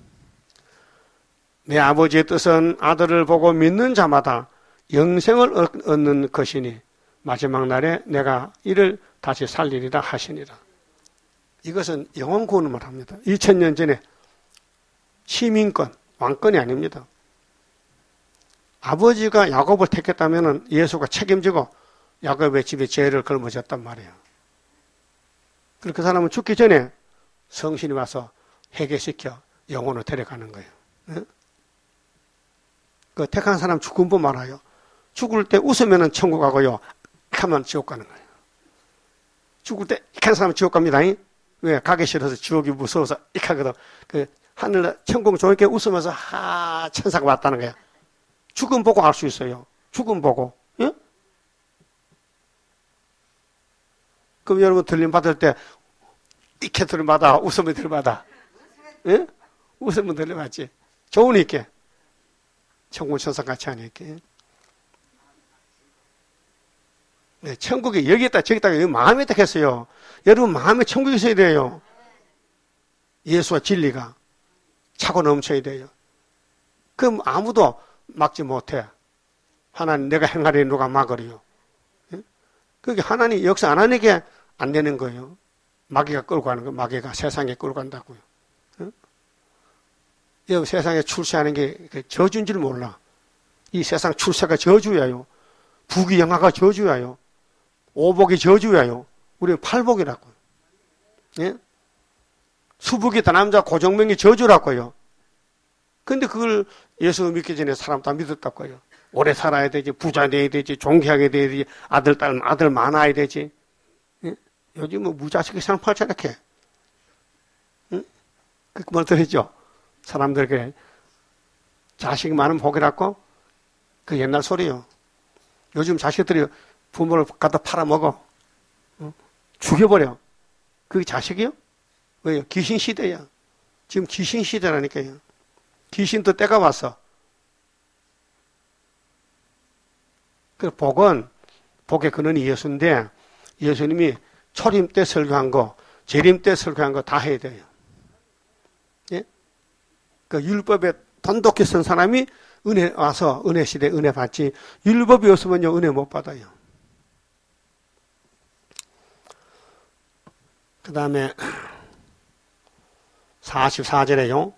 내 아버지의 뜻은 아들을 보고 믿는 자마다 영생을 얻는 것이니 마지막 날에 내가 이를 다시 살리리라 하시니라. 이것은 영원 구원을 말합니다. 2000년 전에 시민권, 왕권이 아닙니다. 아버지가 야곱을 택했다면 예수가 책임지고 야곱의 집에 죄를 걸머졌단 말이에요. 그리고 그 사람은 죽기 전에 성신이 와서 회개시켜 영혼을 데려가는 거예요. 예? 그 택한 사람 죽은 법 말아요. 죽을 때 웃으면 천국 가고요. 하면 지옥 가는 거예요. 죽을 때 이렇게 사람은 지옥 갑니다. 왜? 가기 싫어서 지옥이 무서워서 이렇게 하거든. 그 하늘 천국 좋게 웃으면서 천사가 왔다는 거야. 죽음 보고 알 수 있어요. 죽음 보고. 예? 그럼 여러분 들림 받을 때 이렇게 들림받아, 웃으면 들림받아. 예? 웃으면 들림받지. 좋으니까. 천국 천사 같이 하니까. 네, 천국에 여기 있다 저기 있다 여기 마음에 딱 했어요. 여러분 마음에 천국이 있어야 돼요. 예수와 진리가 차고 넘쳐야 돼요. 그럼 아무도 막지 못해. 하나님 내가 행하려니 누가 막으리요. 예? 그게 하나님 역사 안 하는 게 안 되는 거예요. 마귀가 끌고 가는 거예요. 마귀가 세상에 끌고 간다고요. 예? 세상에 출세하는 게 저주인 줄 몰라. 이 세상 출세가 저주야요. 부귀영화가 저주야요. 오복이 저주야요. 우리는 팔복이라고요. 예? 수복이다 남자 고정명이 저주라고요. 근데 그걸 예수 믿기 전에 사람 다 믿었다고요. 오래 살아야 되지, 부자 돼야 되지, 존귀하게 돼야 되지, 아들 많아야 되지. 예? 요즘 뭐 무자식이 상팔자 이렇게. 응? 그 말 들었죠? 사람들에게 자식이 많으면 복이라고? 그 옛날 소리요. 요즘 자식들이 부모를 갖다 팔아먹어. 죽여버려. 그게 자식이요? 왜요? 귀신 시대야. 지금 귀신 시대라니까요. 귀신도 때가 왔어. 그 복은, 복의 근원이 예수인데, 예수님이 초림 때 설교한 거, 재림 때 설교한 거 다 해야 돼요. 예? 그 율법에 돈독히 쓴 사람이 은혜 와서 은혜 시대 은혜 받지, 율법이 없으면요, 은혜 못 받아요. 그 다음에 44절에요.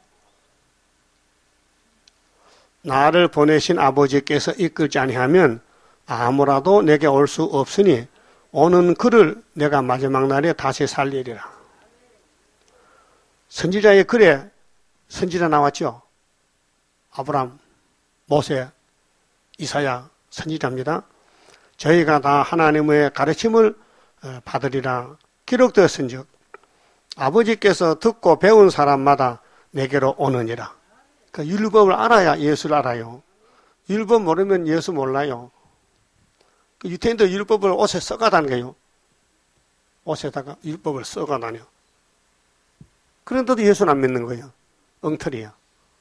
나를 보내신 아버지께서 이끌지 아니하면 아무라도 내게 올 수 없으니 오는 그를 내가 마지막 날에 다시 살리리라. 선지자의 글에 선지자 나왔죠. 아브람, 모세, 이사야 선지자입니다. 저희가 다 하나님의 가르침을 받으리라 기록되었은즉 아버지께서 듣고 배운 사람마다 내게로 오느니라. 그 율법을 알아야 예수를 알아요. 율법 모르면 예수 몰라요. 유태인도 율법을 옷에 써가 다녀요. 옷에다가 율법을 써가 다녀. 그런데도 예수는 안 믿는 거예요. 엉터리야.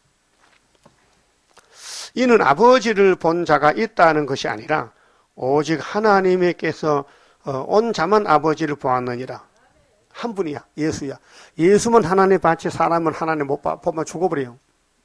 이는 아버지를 본 자가 있다는 것이 아니라 오직 하나님께서 온 자만 아버지를 보았느니라. 한 분이야. 예수야. 예수만 하나님 봤지 사람은 하나님 못 보면 죽어버려요.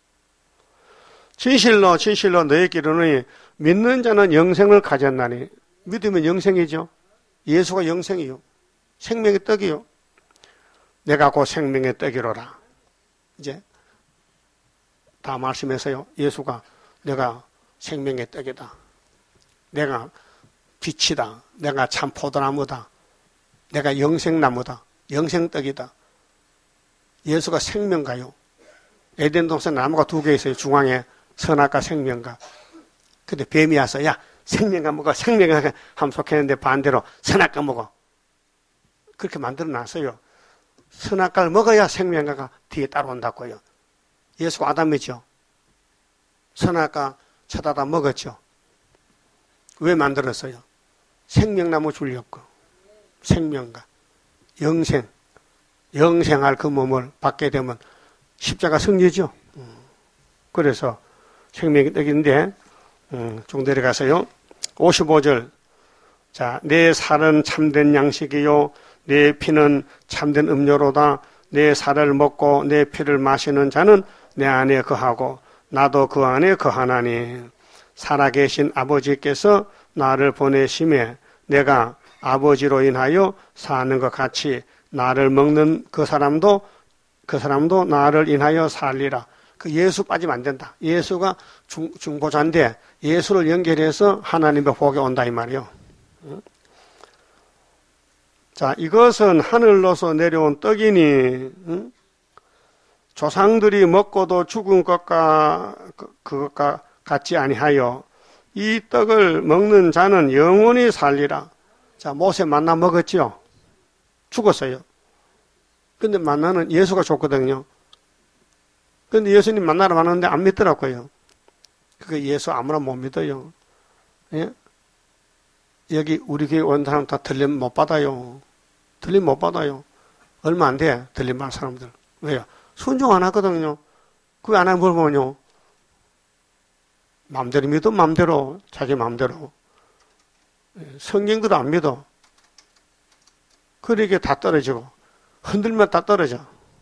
진실로 진실로 너희에게 이르노니 믿는 자는 영생을 가졌나니. 믿으면 영생이죠. 예수가 영생이요. 생명의 떡이요. 내가 곧 생명의 떡이로라. 이제 다 말씀해서요. 예수가 내가 생명의 떡이다. 내가 빛이다. 내가 참 포도나무다. 내가 영생나무다. 영생떡이다. 예수가 생명가요. 에덴 동산 나무가 2개 있어요. 중앙에 선악과 생명가. 근데 뱀이 와서 야 생명가 먹어. 생명가 하면 속했는데 반대로 선악과 먹어. 그렇게 만들어놨어요. 선악과를 먹어야 생명가가 뒤에 따라온다고요. 예수가 아담이죠. 선악과 쳐다다 먹었죠. 왜 만들었어요? 생명나무 주려고. 생명가. 영생. 영생할 그 몸을 받게 되면 십자가 승리죠. 그래서 생명의 떡인데 쭉 내려가서요. 55절. 자, 내 살은 참된 양식이요. 내 피는 참된 음료로다. 내 살을 먹고 내 피를 마시는 자는 내 안에 거하고 나도 그 안에 거하나니. 살아계신 아버지께서 나를 보내심에 내가 아버지로 인하여 사는 것 같이 나를 먹는 그 사람도 나를 인하여 살리라. 그 예수 빠지면 안 된다. 예수가 중보자인데 예수를 연결해서 하나님의 복이 온다 이 말이요. 자, 이것은 하늘로서 내려온 떡이니 조상들이 먹고도 죽은 그것과 같지 아니하여 이 떡을 먹는 자는 영원히 살리라. 자, 모세 만나 먹었죠? 죽었어요. 근데 만나는 예수가 줬거든요. 근데 예수님 만나러 왔는데 안 믿더라고요. 그게 예수 아무나 못 믿어요. 예? 여기 우리 교회 온 사람 다 들림 못 받아요. 들림 못 받아요. 얼마 안 돼. 들림 받은 사람들. 왜요? 순종 안 하거든요. 그게 안 하면 뭘 보면요. 마음대로 믿어, 마음대로. 자기 마음대로. 성경대로 안 믿어. 그러게 다 떨어지고. 흔들면 다 떨어져.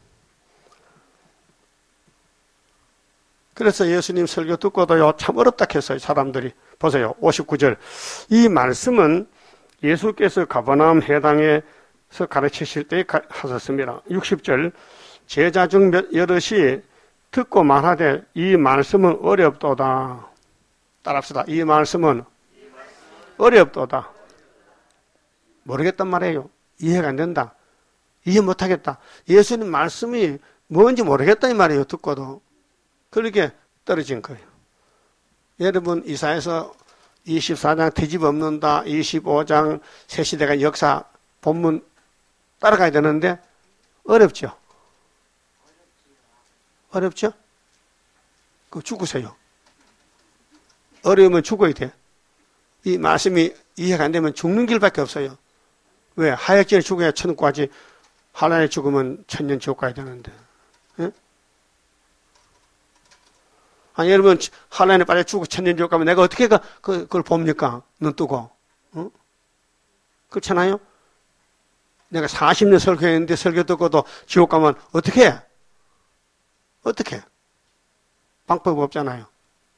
그래서 예수님 설교 듣고도요, 참 어렵다 했어요, 사람들이. 보세요, 59절. 이 말씀은 예수께서 가버나움 해당에서 가르치실 때 하셨습니다. 60절. 제자 중 여럿이 듣고 말하되 이 말씀은 어렵도다. 따라합시다. 이 말씀은 어렵도다. 모르겠단 말이에요. 이해가 안 된다. 이해 못하겠다. 예수님 말씀이 뭔지 모르겠다 이 말이에요. 듣고도. 그렇게 떨어진 거예요. 여러분 이사야서 24장 뒤집어엎는다 25장 새시대가 역사 본문 따라가야 되는데 어렵죠? 어렵죠? 그 죽으세요. 어려우면 죽어야 돼. 이 말씀이 이해가 안 되면 죽는 길밖에 없어요. 왜? 하역진에 죽어야 천국 가지. 한란에 죽으면 천년 지옥 가야 되는데. 예? 아니, 여러분, 한란에 빠져 죽고 천년 지옥 가면 내가 어떻게 그걸 봅니까? 눈 뜨고. 어? 그렇잖아요? 내가 40년 설교했는데 설교 듣고도 지옥 가면 어떻게 해? 어떻게 해? 방법이 없잖아요.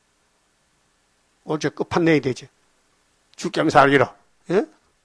어째 끝판내야 되지. 죽게 살기로. 예?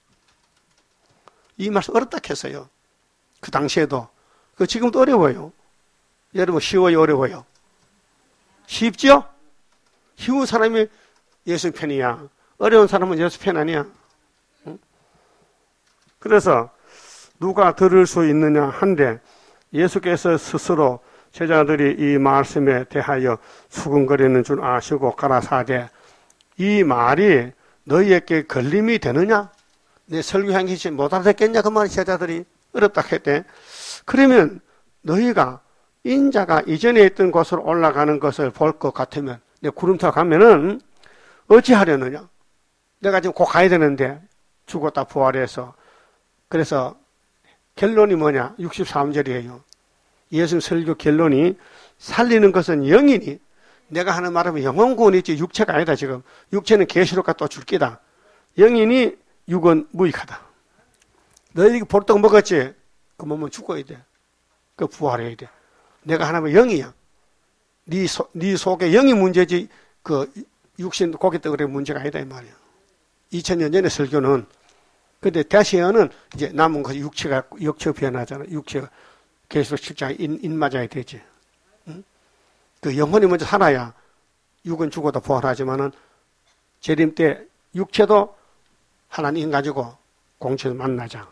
이 말씀 어렵다 했어요. 그 당시에도. 그 지금도 어려워요. 여러분 쉬워요, 어려워요? 쉽죠? 쉬운 사람이 예수 편이야. 어려운 사람은 예수 편 아니야. 응? 그래서 누가 들을 수 있느냐 한데 예수께서 스스로 제자들이 이 말씀에 대하여 수근거리는 줄 아시고 가라사대 이 말이 너희에게 걸림이 되느냐? 내 설교한 것이 못 알아듣겠냐? 그 말이 제자들이 어렵다 했대. 그러면 너희가 인자가 이전에 있던 곳으로 올라가는 것을 볼 것 같으면 내 구름타 가면은 어찌하려느냐? 내가 지금 곧 가야 되는데 죽었다 부활해서. 그래서 결론이 뭐냐? 63절이에요. 예수 설교 결론이 살리는 것은 영이니 내가 하는 말하면 영혼구원이 있지 육체가 아니다 지금. 육체는 계시록과 또 줄기다. 영이니 육은 무익하다. 너희들이 보르떡 먹었지? 그 몸은 죽어야 돼. 그 부활해야 돼. 내가 하나면 영이야. 네 속에 영이 문제지 그 육신 고기 떡의 문제가 아니다 이 말이야. 2000년 전의 설교는. 근데 대시어는 이제 남은 것이 육체가 변하잖아. 육체가 계속 실장에 인맞아야 되지. 응? 그 영혼이 먼저 살아야 육은 죽어도 부활하지만은 재림 때 육체도 하나님 가지고 공체에서 만나자.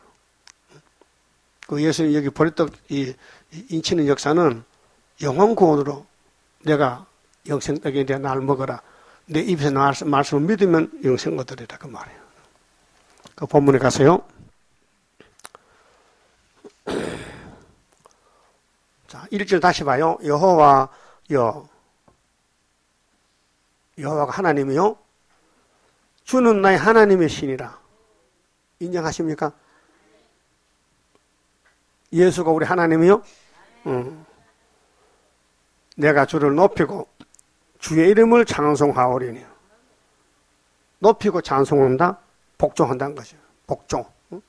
그 예수님 여기 보리떡 이 인치는 역사는 영혼 구원으로 내가 영생 떡에 대해 날 먹어라. 내 입에서 나올 말씀을 믿으면 영생 얻으리라 그 말이에요. 그 본문에 가세요. 자, 1절 다시 봐요. 여호와가 하나님이요. 주는 나의 하나님의 신이라. 인정하십니까? 예수가 우리 하나님이요? 내가 주를 높이고 주의 이름을 찬송하오리니. 높이고 찬송한다? 복종한다는 거죠. 복종.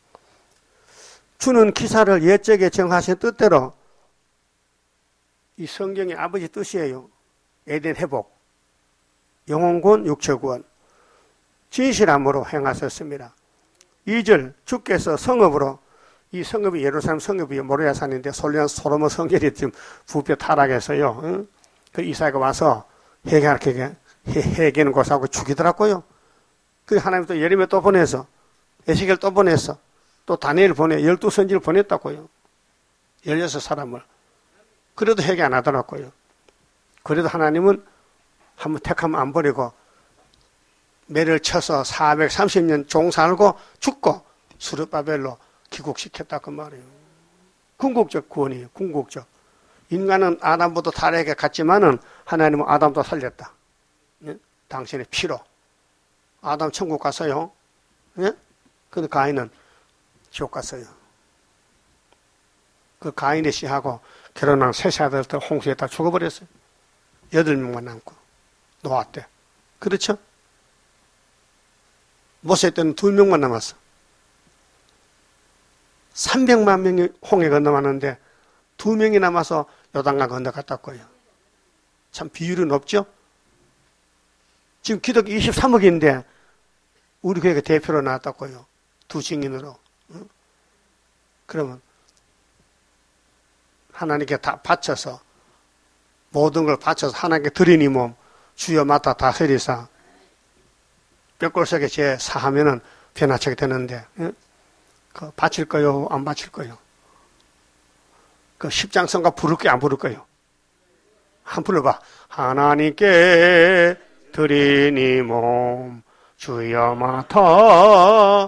주는 기사를 옛적에 정하신 뜻대로 이 성경의 아버지 뜻이에요. 에덴 회복, 영혼구원, 육체구원, 진실함으로 행하셨습니다. 2절 주께서 성읍으로 이 성읍이 예루살렘 성읍이 모리아 산인데 솔로몬 성결이 지금 부패 타락해서요. 그 이사야가 와서 회개하는 곳하고 죽이더라고요. 그 하나님 또 예레미야 또 보내서 에스겔 또 보내서 또 다니엘 보내 12선지를 보냈다고요. 16사람을. 그래도 회개 안 하더라고요. 그래도 하나님은 한번 택하면 안 버리고 매를 쳐서 430년 종살고 죽고 수르바벨로 귀국시켰다 그 말이에요. 궁극적 구원이에요. 궁극적. 인간은 아담보다 타락에 갔지만은 하나님은 아담도 살렸다. 예? 당신의 피로. 아담 천국 갔어요. 예? 근데 가인은 지옥 갔어요. 그 가인의 씨하고 결혼한 셋의 아들들 홍수에 다 죽어버렸어요. 8명만 남고 노아 때. 그렇죠? 모세 때는 2명만 남았어. 300만 명이 홍해 건너왔는데 2명이 남아서 요단강 건너갔다고요. 참 비율이 높죠? 지금 기독교 23억인데 우리 교회가 대표로 나왔다고요. 2증인으로. 그러면 하나님께 다 바쳐서 모든 걸 바쳐서 하나님께 드리니 몸 주여 맡아 다스리사 뼈골석에 제 사하면은 변화책이 되는데 그 바칠 거요 안 바칠 거요? 그 십장성가 부를 거요 안 부를 거요? 한 불러봐. 하나님께 드리니 몸 주여 맡아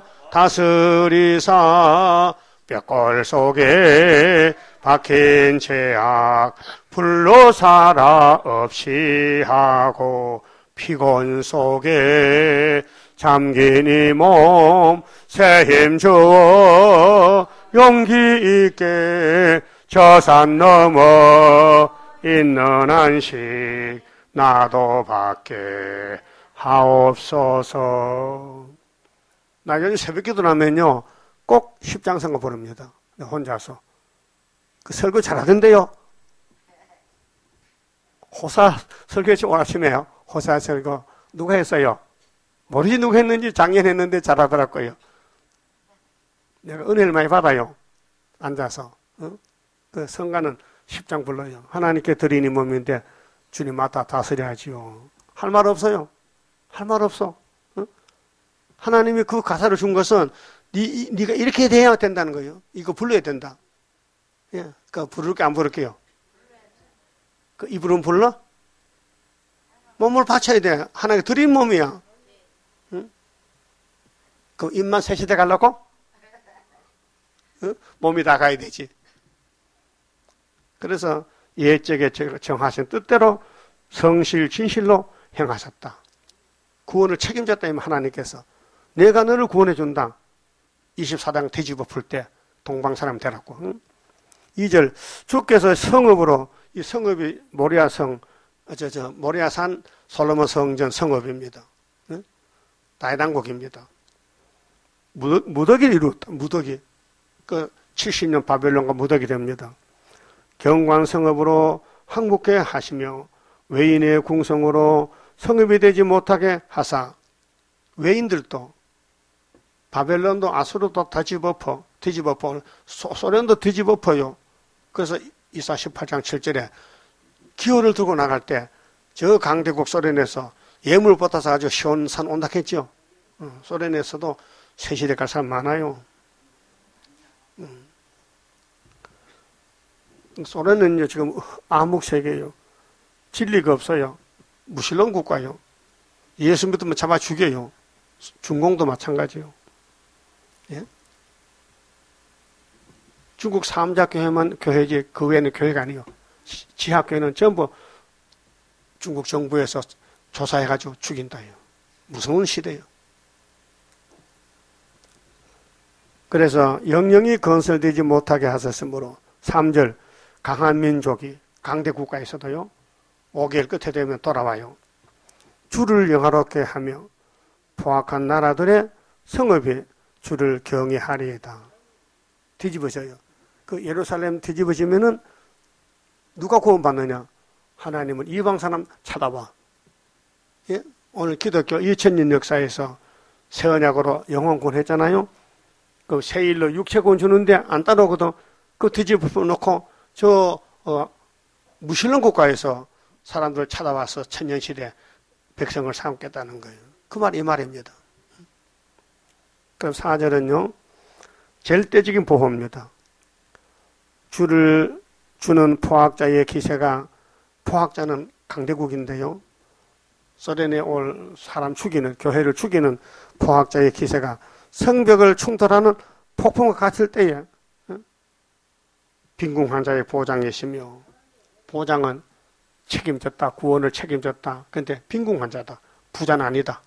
다스리사 뼈골 속에 박힌 죄악 불로 살아 없이 하고 피곤 속에 잠긴 이 몸 새 힘 주어 용기 있게 저 산 넘어 있는 안식 나도 받게 하옵소서. 나 요즘 새벽기도 나면요 꼭 십장성가 부릅니다. 혼자서. 그 설교 잘하던데요. 호사 설교했지 오늘 아침에요. 호사 설교 누가 했어요? 모르지 누가 했는지 작년했는데 잘하더라고요. 내가 은혜를 많이 받아요. 앉아서. 그 성가는 10장 불러요. 하나님께 드리니 몸인데 주님 맡아 다스려야지요. 할 말 없어요. 할 말 없어. 하나님이 그 가사를 준 것은 네가 이렇게 돼야 된다는 거예요. 이거 불러야 된다. 예, 그 부를게 안 부를게요. 그 입으로는 불러? 몸을 바쳐야 돼. 하나님께 드린 몸이야. 응? 그 입만 세시대 가려고? 응? 몸이 다 가야 되지. 그래서 예적에 정하신 뜻대로 성실 진실로 행하셨다. 구원을 책임졌다 하나님께서. 내가 너를 구원해 준다. 24장 뒤집어 풀 때 동방사람 되라고. 응? 2절 주께서 성읍으로 이 성읍이 모리아성 모리아산 솔로몬 성전 성읍입니다. 응? 다이당국입니다. 무더기를 이루었다. 무더기. 그 70년 바벨론과 무더기 됩니다. 경관 성읍으로 항복해 하시며 외인의 궁성으로 성읍이 되지 못하게 하사 외인들도 바벨론도 아수르도 뒤집어엎어 소련도 뒤집어엎어요. 그래서 이사 18장 7절에 기호를 들고 나갈 때 저 강대국 소련에서 예물 받아서 아주 시온산 온다 했죠. 소련에서도 세시대 갈 사람 많아요. 소련은 지금 암흑세계예요. 진리가 없어요. 무신론 국가요. 예수 믿으면 잡아 죽여요. 중공도 마찬가지요. 예? 중국 삼자교회만 교회지 그 외에는 교회가 아니에요. 지하교회는 전부 중국 정부에서 조사해가지고 죽인다요. 무서운 시대예요. 그래서 영영이 건설되지 못하게 하셨으므로 3절 강한 민족이 강대 국가에서도요. 5개월 끝에 되면 돌아와요. 주를 영화롭게 하며 포악한 나라들의 성읍이 주를 경외하리이다. 뒤집어져요. 그 예루살렘 뒤집어지면은 누가 구원받느냐? 하나님은 이방 사람 찾아와. 예? 오늘 기독교 2000년 역사에서 새 언약으로 영혼 구원했잖아요. 그 세일로 육체구원 주는데 안 따라오거든. 그 뒤집어 놓고 무신론 국가에서 사람들 찾아와서 천년시대 백성을 삼겠다는 거예요. 그 말이 이 말입니다. 그럼 4절은요. 절대적인 보호입니다. 주를 주는 포악자의 기세가, 포악자는 강대국인데요. 소련에 올 사람 죽이는, 교회를 죽이는 포악자의 기세가 성벽을 충돌하는 폭풍과 같을 때에 빈궁 환자의 보장이시며, 보장은 책임졌다, 구원을 책임졌다. 그런데 빈궁 환자다. 부자는 아니다.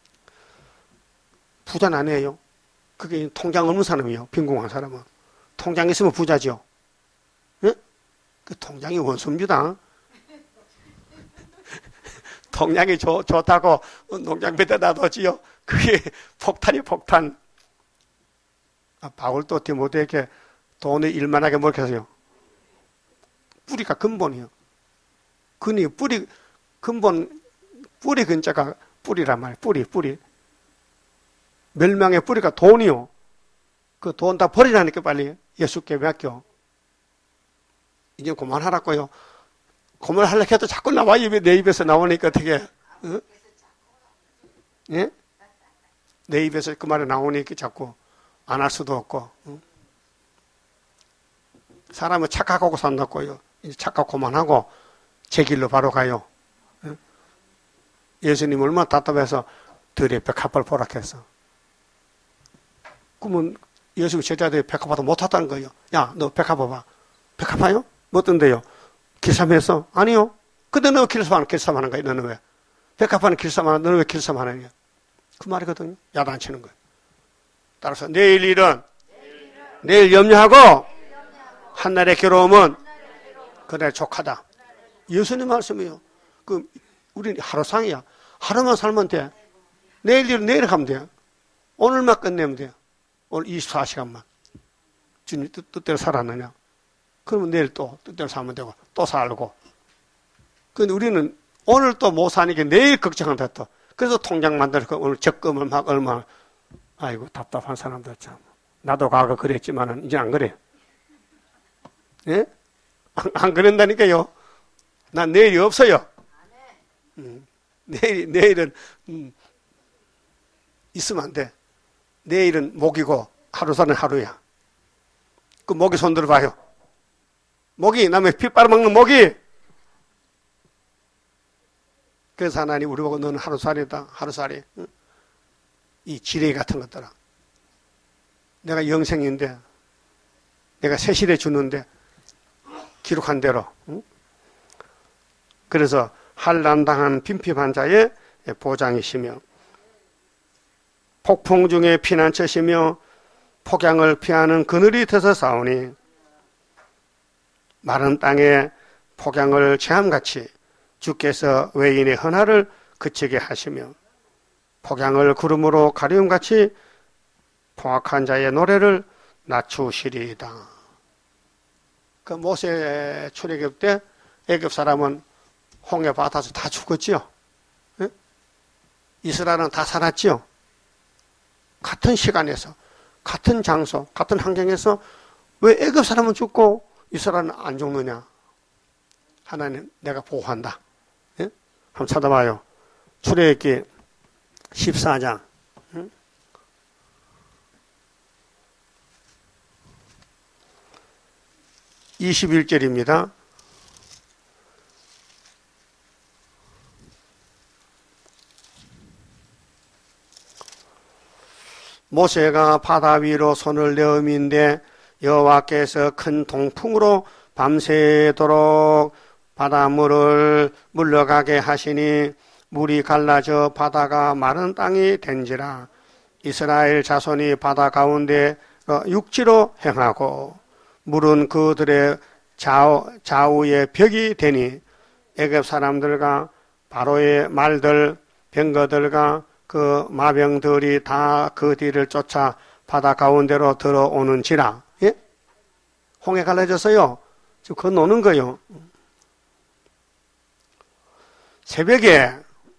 부자는 아니에요. 그게 통장 없는 사람이에요. 빈궁한 사람은. 통장 있으면 부자죠. 예? 그 통장이 원수입니다. 통장이 좋다고 농장배에다 놔뒀지요. 그게 폭탄이 폭탄. 바울도 디모데에게 돈을 일만하게 먹여서요. 뿌리가 근본이요. 근이 뿌리, 근본, 뿌리 근자가 뿌리란 말이에요. 뿌리. 멸망의 뿌리가 돈이요. 그 돈 다 버리라니까 빨리 예수께 맡겨. 이제 그만하라고요. 그만하려고 해도 자꾸 나와. 내 입에서 나오니까 어떻게, 어? 예? 내 입에서 그 말이 나오니까 자꾸 안 할 수도 없고. 어? 사람은 착각하고 산다고요. 이제 착각 그만하고 제 길로 바로 가요. 어? 예수님 얼마나 답답해서 들에 백합을 보락했어. 그러면 예수 제자들이 백합화도 못하다는 거예요. 야, 너 백합 봐봐. 백합 봐요? 뭐 뜬대요? 길쌈했어? 아니요. 근데 너 길쌈하는 거야. 너는 왜? 백합화는 길쌈하는, 너는 왜 길쌈하는 거야? 그 말이거든요. 야단치는 거예요. 따라서 내일 일은 내일 염려하고 한날의 괴로움은 그날 족하다. 예수님 말씀이에요. 그 우리는 하루상이야. 하루만 살면 돼. 내일 일은 내일 하면 돼. 오늘만 끝내면 돼. 오늘 24시간만. 주님 뜻대로 살았느냐. 그러면 내일 또 뜻대로 살면 되고 또 살고. 근데 우리는 오늘 또 못 사니까 내일 걱정한다 또. 그래서 통장 만들고 오늘 적금을 막 얼마. 아이고 답답한 사람들 참. 나도 과거 그랬지만은 이제 안 그래. 예? 안 그런다니까요. 난 내일이 없어요. 내일은 있으면 안 돼. 내일은 목이고 하루 사는 하루야. 그 목이 손들어 봐요. 목이 남의 피 빨아먹는 목이. 그래서 하나님 우리 보고 너는 하루살이다. 하루살이. 이 지뢰 같은 것들아. 내가 영생인데 내가 세실해 주는데 기록한 대로. 그래서 한란당한 빈핍한 자의 보장이시며 폭풍 중에 피난처시며 폭양을 피하는 그늘이 되서 싸우니 마른 땅에 폭양을 체함같이 주께서 외인의 헌화를 그치게 하시며 폭양을 구름으로 가리움같이 포악한 자의 노래를 낮추시리이다. 그 모세 출애굽 때 애굽 사람은 홍해 바다에서 다 죽었지요. 예? 이스라엘은 다 살았지요. 같은 시간에서, 같은 장소, 같은 환경에서 왜 애굽 사람은 죽고 이스라엘은 안 죽느냐? 하나님, 내가 보호한다. 예? 한번 찾아봐요. 출애굽기 14장. 21절입니다. 모세가 바다 위로 손을 내어민데 여호와께서 큰 동풍으로 밤새도록 바닷물을 물러가게 하시니 물이 갈라져 바다가 마른 땅이 된지라. 이스라엘 자손이 바다 가운데 육지로 행하고 물은 그들의 좌우에 벽이 되니 애굽 사람들과 바로의 말들 병거들과 그 마병들이 다 그 뒤를 쫓아 바다 가운데로 들어오는지라. 예? 홍해 갈라졌어요. 지금 건너는 거요. 새벽에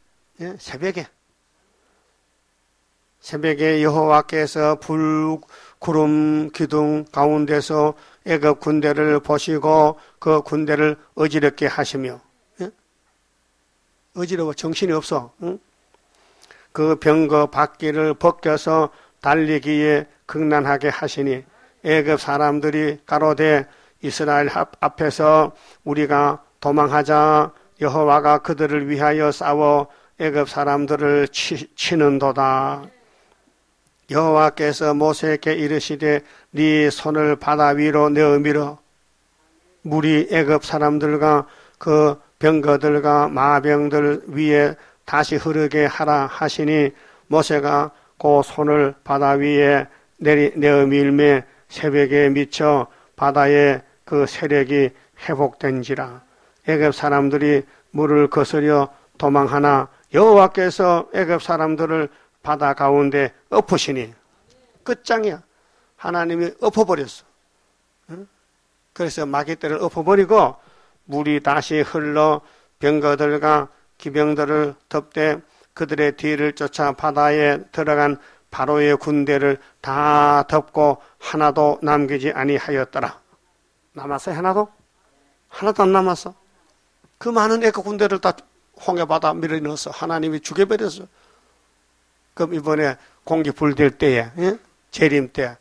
여호와께서 불, 구름, 기둥 가운데서 애굽 군대를 보시고 그 군대를 어지럽게 하시며, 예? 어지러워 정신이 없어. 응? 그 병거 바퀴를 벗겨서 달리기에 극난하게 하시니 애굽 사람들이 가로되 이스라엘 앞에서 우리가 도망하자. 여호와가 그들을 위하여 싸워 애굽 사람들을 치는도다. 여호와께서 모세에게 이르시되 네 손을 바다 위로 내어밀어 물이 애굽 사람들과 그 병거들과 마병들 위에 다시 흐르게 하라 하시니 모세가 그 손을 바다 위에 내어밀매 새벽에 미쳐 바다의 그 세력이 회복된지라. 애굽 사람들이 물을 거스려 도망하나 여호와께서 애굽 사람들을 바다 가운데 엎으시니 끝장이야. 하나님이 엎어버렸어. 그래서 마귀떼를 엎어버리고 물이 다시 흘러 병거들과 기병들을 덮되 그들의 뒤를 쫓아 바다에 들어간 바로의 군대를 다 덮고 하나도 남기지 아니하였더라. 남았어요? 하나도? 하나도 안 남았어. 그 많은 애국 군대를 다 홍해바다 밀어넣어서 하나님이 죽여버렸어. 그럼 이번에 공기 불될 때에, 예? 재림 때,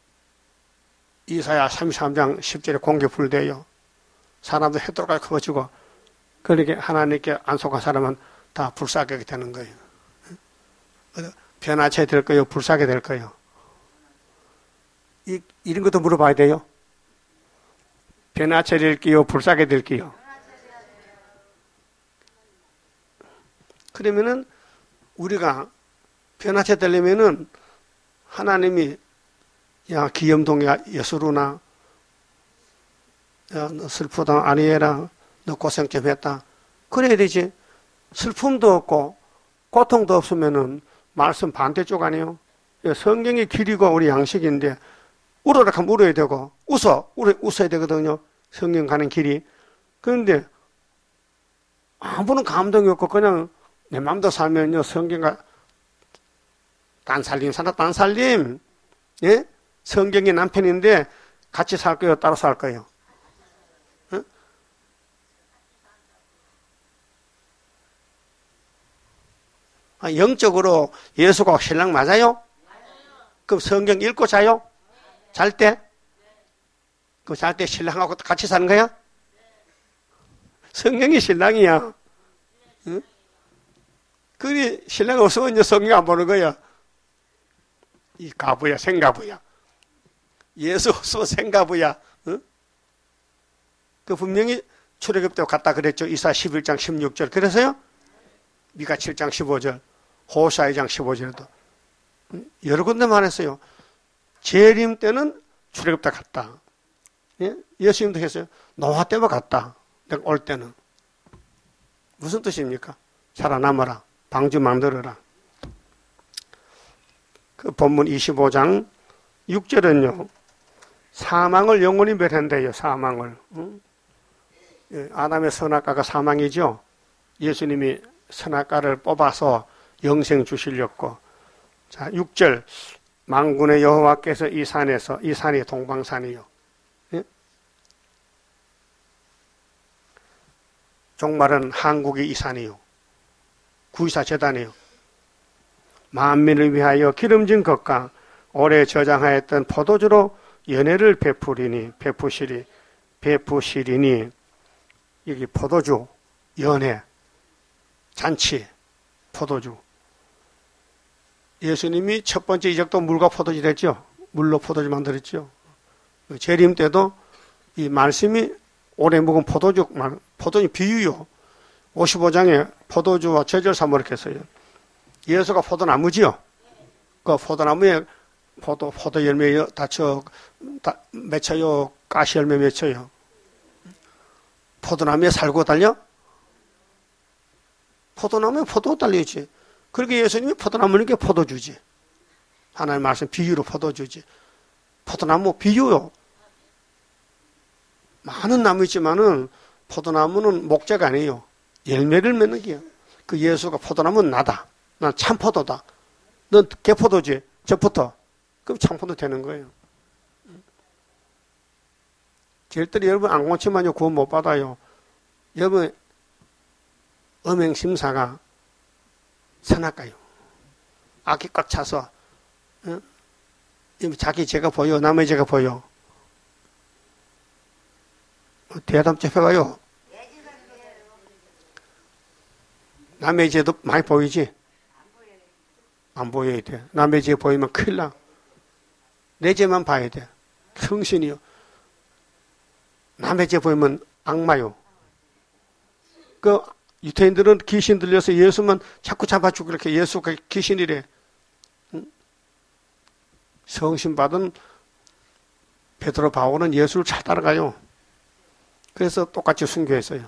이사야 33장 10절에 공기 불대요. 사람도 해도록하게 커지고, 그러니까 하나님께 안 속한 사람은 다 불사하게 되는 거예요. 변화체 될 거예요? 불사하게 될 거예요? 이런 것도 물어봐야 돼요. 변화체 될게요? 불사하게 될게요? 그러면은 우리가 변화체 되려면은 하나님이 야 기염동이야 예수루나 야 너 슬프다 아니해라 너 고생 좀 했다 그래야 되지. 슬픔도 없고 고통도 없으면은 말씀 반대쪽 아니에요. 성경의 길이고 우리 양식인데 울어라 하면 울어야 되고 웃어야 되거든요. 성경 가는 길이. 그런데 아무런 감동이 없고 그냥 내 마음대로 살면요 성경과 딴살림 산다 딴살림. 예? 성경의 남편인데 같이 살 거예요? 따로 살 거예요? 영적으로 예수가 신랑 맞아요? 그럼 성경 읽고 자요? 잘 때? 그럼 잘 때 신랑하고 같이 사는 거야? 성경이 신랑이야. 응? 그리 신랑 없으면 이제 성경 안 보는 거야. 이 가부야, 생가부야. 예수 없으면 생가부야. 응? 그 분명히 출애굽 때 갔다 그랬죠. 이사 11장 16절. 그래서요? 미가 7장 15절. 호사 2장 15절에도 여러 군데만 했어요. 재림 때는 출애굽 때 갔다. 예? 예수님도 했어요. 노아 때만 갔다. 내가 올 때는. 무슨 뜻입니까? 살아남아라. 방주 만들어라. 그 본문 25장 6절은요. 사망을 영원히 멸한대요. 사망을. 응? 예, 아담의 선악과가 사망이죠. 예수님이 선악과를 뽑아서 영생 주시려고. 자, 6절. 만군의 여호와께서 이 산이 동방산이요. 예? 종말은 한국이 이 산이요. 구이사 재단이요. 만민을 위하여 기름진 것과 오래 저장하였던 포도주로 연회를 베푸시리니 여기 포도주, 연회, 잔치, 포도주. 예수님이 첫 번째 이적도 물과 포도주 됐죠. 물로 포도주 만들었죠. 재림 때도 이 말씀이 오래 묵은 포도주 비유요. 55장에 포도주와 제절사모 이렇게 써요. 예수가 포도나무지요. 그 포도나무에 포도 열매 맺혀요. 가시 열매 맺혀요. 포도나무에 살고 달려? 포도나무에 포도 달려있지. 그렇게 예수님이 포도나무니까 포도주지. 하나님 말씀 비유로 포도주지. 포도나무 비유요. 많은 나무 있지만은 포도나무는 목재가 아니에요. 열매를 맺는 게요. 그 예수가 포도나무는 나다. 난 참포도다. 넌 개포도지. 저부터. 그럼 참포도 되는 거예요. 절대로 여러분 안 고치면요 구원 못 받아요. 여러분 음행심사가 선악과요. 악이 꽉 차서 자기 죄가 보여 남의 죄가 보여. 대담 잡혀가요. 남의 죄도 많이 보이지? 안 보여야 돼. 남의 죄 보이면 큰일 나. 내 죄만 봐야 돼. 성신이요. 남의 죄 보이면 악마요. 그 유태인들은 귀신 들려서 예수만 자꾸 잡아주고 그렇게 예수가 귀신이래. 성신 받은 베드로 바울은 예수를 잘 따라가요. 그래서 똑같이 순교했어요.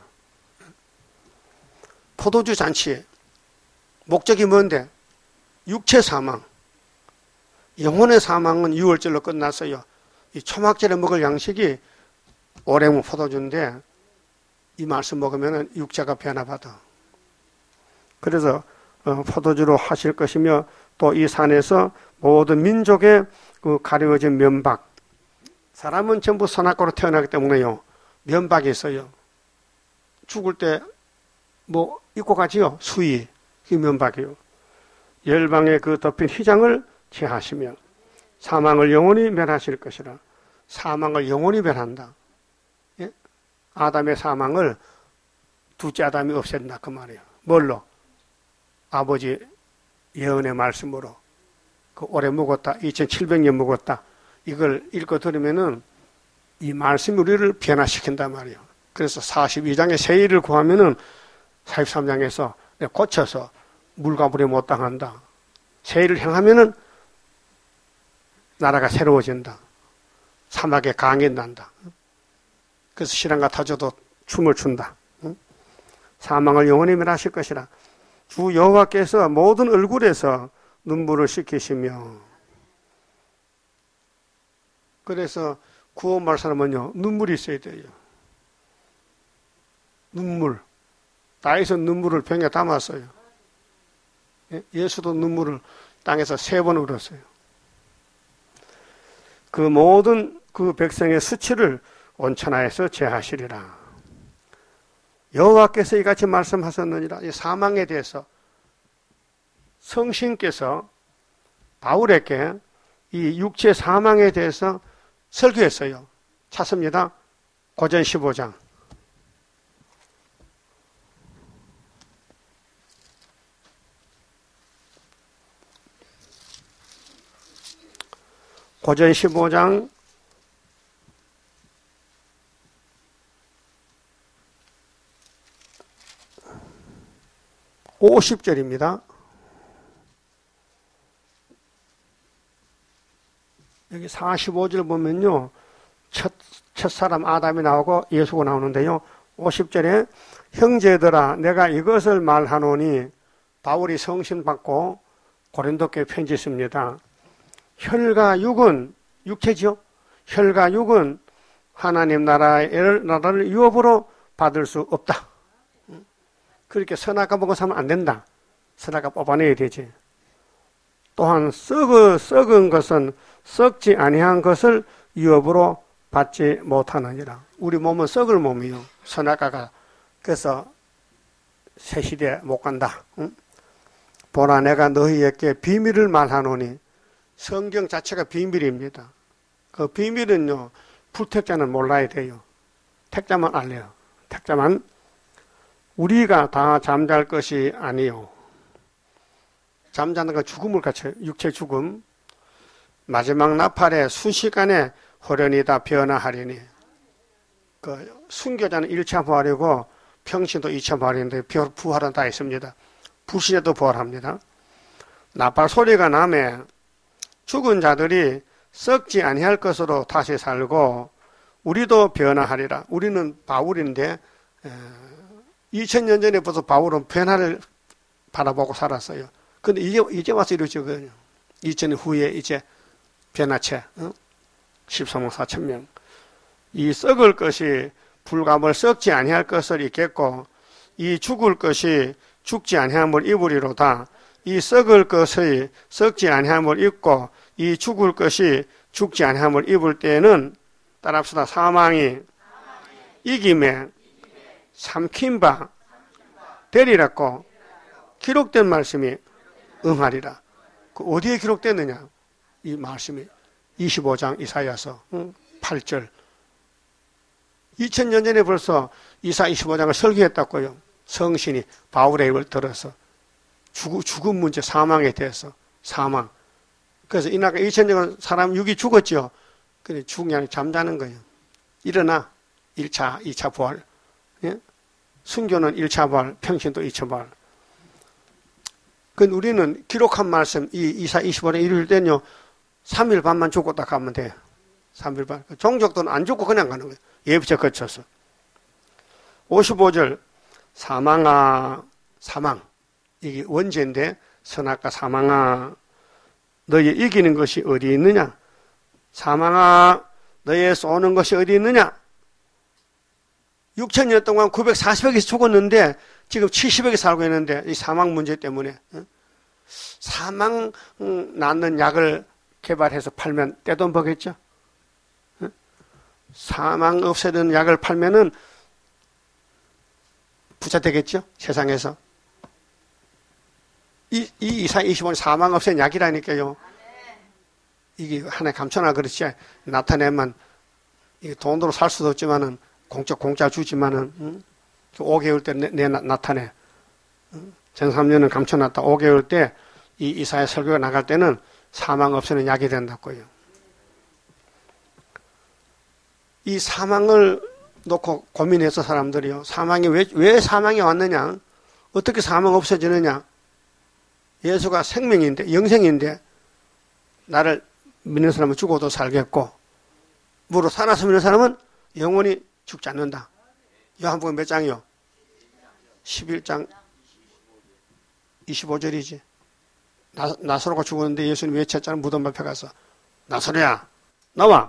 포도주 잔치에 목적이 뭔데? 육체 사망. 영혼의 사망은 6월절로 끝났어요. 이 초막절에 먹을 양식이 오래무 포도주인데 이 말씀 먹으면 육체가 변화받아. 그래서 포도주로 하실 것이며 또 이 산에서 모든 민족의 그 가려워진 면박. 사람은 전부 선악과로 태어나기 때문에요. 면박이 있어요. 죽을 때 뭐 입고 가지요. 수의. 그 면박이요. 열방의 그 덮인 휘장을 제하시며 사망을 영원히 멸하실 것이라. 사망을 영원히 멸한다. 예? 아담의 사망을 둘째 아담이 없앤다 그 말이에요. 뭘로? 아버지 예언의 말씀으로. 그 오래 묵었다. 2700년 묵었다. 이걸 읽고 들으면은 이 말씀이 우리를 변화시킨단 말이에요. 그래서 42장의 세일을 구하면은 43장에서 고쳐서 물과 불에 못 당한다. 세일을 행하면은 나라가 새로워진다. 사막에 강이 난다. 그래서 신랑과 타조도 춤을 춘다. 사망을 영원히 멸하실 것이라. 주 여호와께서 모든 얼굴에서 눈물을 씻기시며. 그래서 구원받을 사람은요, 눈물이 있어야 돼요. 눈물. 다윗은 눈물을 병에 담았어요. 예수도 눈물을 땅에서 3번 흘렸어요. 그 모든 그 백성의 수치를 온천하에서 제하시리라. 여호와께서 이같이 말씀하셨느니라. 이 사망에 대해서 성신께서 바울에게 이 육체 사망에 대해서 설교했어요. 찾습니다. 고전 15장. 고전 15장 50절입니다. 여기 45절 보면요. 첫사람 아담이 나오고 예수가 나오는데요. 50절에 형제들아 내가 이것을 말하노니 바울이 성신 받고 고린도교회 편지 씁니다. 혈과 육은 육체죠. 혈과 육은 하나님 나라를 유업으로 받을 수 없다. 그렇게 선악과 먹고 사면 안 된다. 선악과 뽑아내야 되지. 또한 썩은 것은 썩지 아니한 것을 유업으로 받지 못하느니라. 우리 몸은 썩을 몸이요. 선악과가. 그래서 새 시대에 못 간다. 응? 보라 내가 너희에게 비밀을 말하노니. 성경 자체가 비밀입니다. 그 비밀은요. 불택자는 몰라야 돼요. 택자만 알래요. 택자만 우리가 다 잠잘 것이 아니요. 잠자는 건 죽음을 갖춰요. 육체 죽음. 마지막 나팔에 순식간에 호련히 다 변화하리니. 그 순교자는 1차 부활이고 평신도 2차 부활인데 부활은 다 있습니다. 불신에도 부활합니다. 나팔 소리가 나매 죽은 자들이 썩지 아니할 것으로 다시 살고 우리도 변화하리라. 우리는 바울인데 2000년 전에 벌써 바울은 변화를 바라보고 살았어요. 근데 이제 와서 이루어지거든요. 2000년 후에 이제 변화체 13만 4천 명. 이 썩을 것이 불감을 썩지 아니할 것을 입겠고 이 죽을 것이 죽지 아니함을 입으리로다. 이 썩을 것의 썩지 아니함을 입고 이 죽을 것이 죽지 아니함을 입을 때에는 따라합시다. 사망이 이김에 삼킨 바 되리라고 기록된 말씀이 응하리라. 그 어디에 기록됐느냐? 이 말씀이 25장 이사야서 8절 2000년 전에 벌써 이사 25장을 설계했다고요. 성신이 바울의 입을 들어서 죽음 문제, 사망에 대해서 사망. 그래서 이나가 2000년 사람 육이 죽었죠. 근데 죽은 게 아니라 잠자는 거예요. 일어나 1차, 2차 부활. 예? 순교는 1차 부활, 평신도 2차 부활. 그 우리는 기록한 말씀, 이 이사 25장 이룰 때는요, 3일 반만 죽었다 가면 돼요. 3일 반. 종족들은 안 죽고 그냥 가는 거예요. 예비체 거쳐서. 55절, 사망아, 사망. 이게 원죄인데, 선악과 사망아, 너희 이기는 것이 어디 있느냐? 사망아, 너의 쏘는 것이 어디 있느냐? 6,000년 동안 940억이 죽었는데 지금 70억이 살고 있는데 이 사망 문제 때문에 사망 낫는 약을 개발해서 팔면 떼돈 벌겠죠? 사망 없애는 약을 팔면은 부자 되겠죠? 세상에서. 이 이사 25년 사망 없애는 약이라니까요. 이게 하나의 감춰놔 그렇지. 나타내면 이게 돈으로 살 수도 없지만은 공짜 주지만은 5개월 때 내 나타내. 전 3년은 감춰놨다. 5개월 때 이 이사의 설교가 나갈 때는 사망 없애는 약이 된다고요. 이 사망을 놓고 고민해서 사람들이요. 사망이 왜 사망이 왔느냐? 어떻게 사망 없어지느냐? 예수가 생명인데, 영생인데, 나를 믿는 사람은 죽어도 살겠고, 무로 살아서 믿는 사람은 영원히 죽지 않는다. 요한복음 몇 장이요? 11장 25절이지. 나사로가 죽었는데 예수님 외쳤잖아. 무덤 앞에 가서. 나사로야, 나와.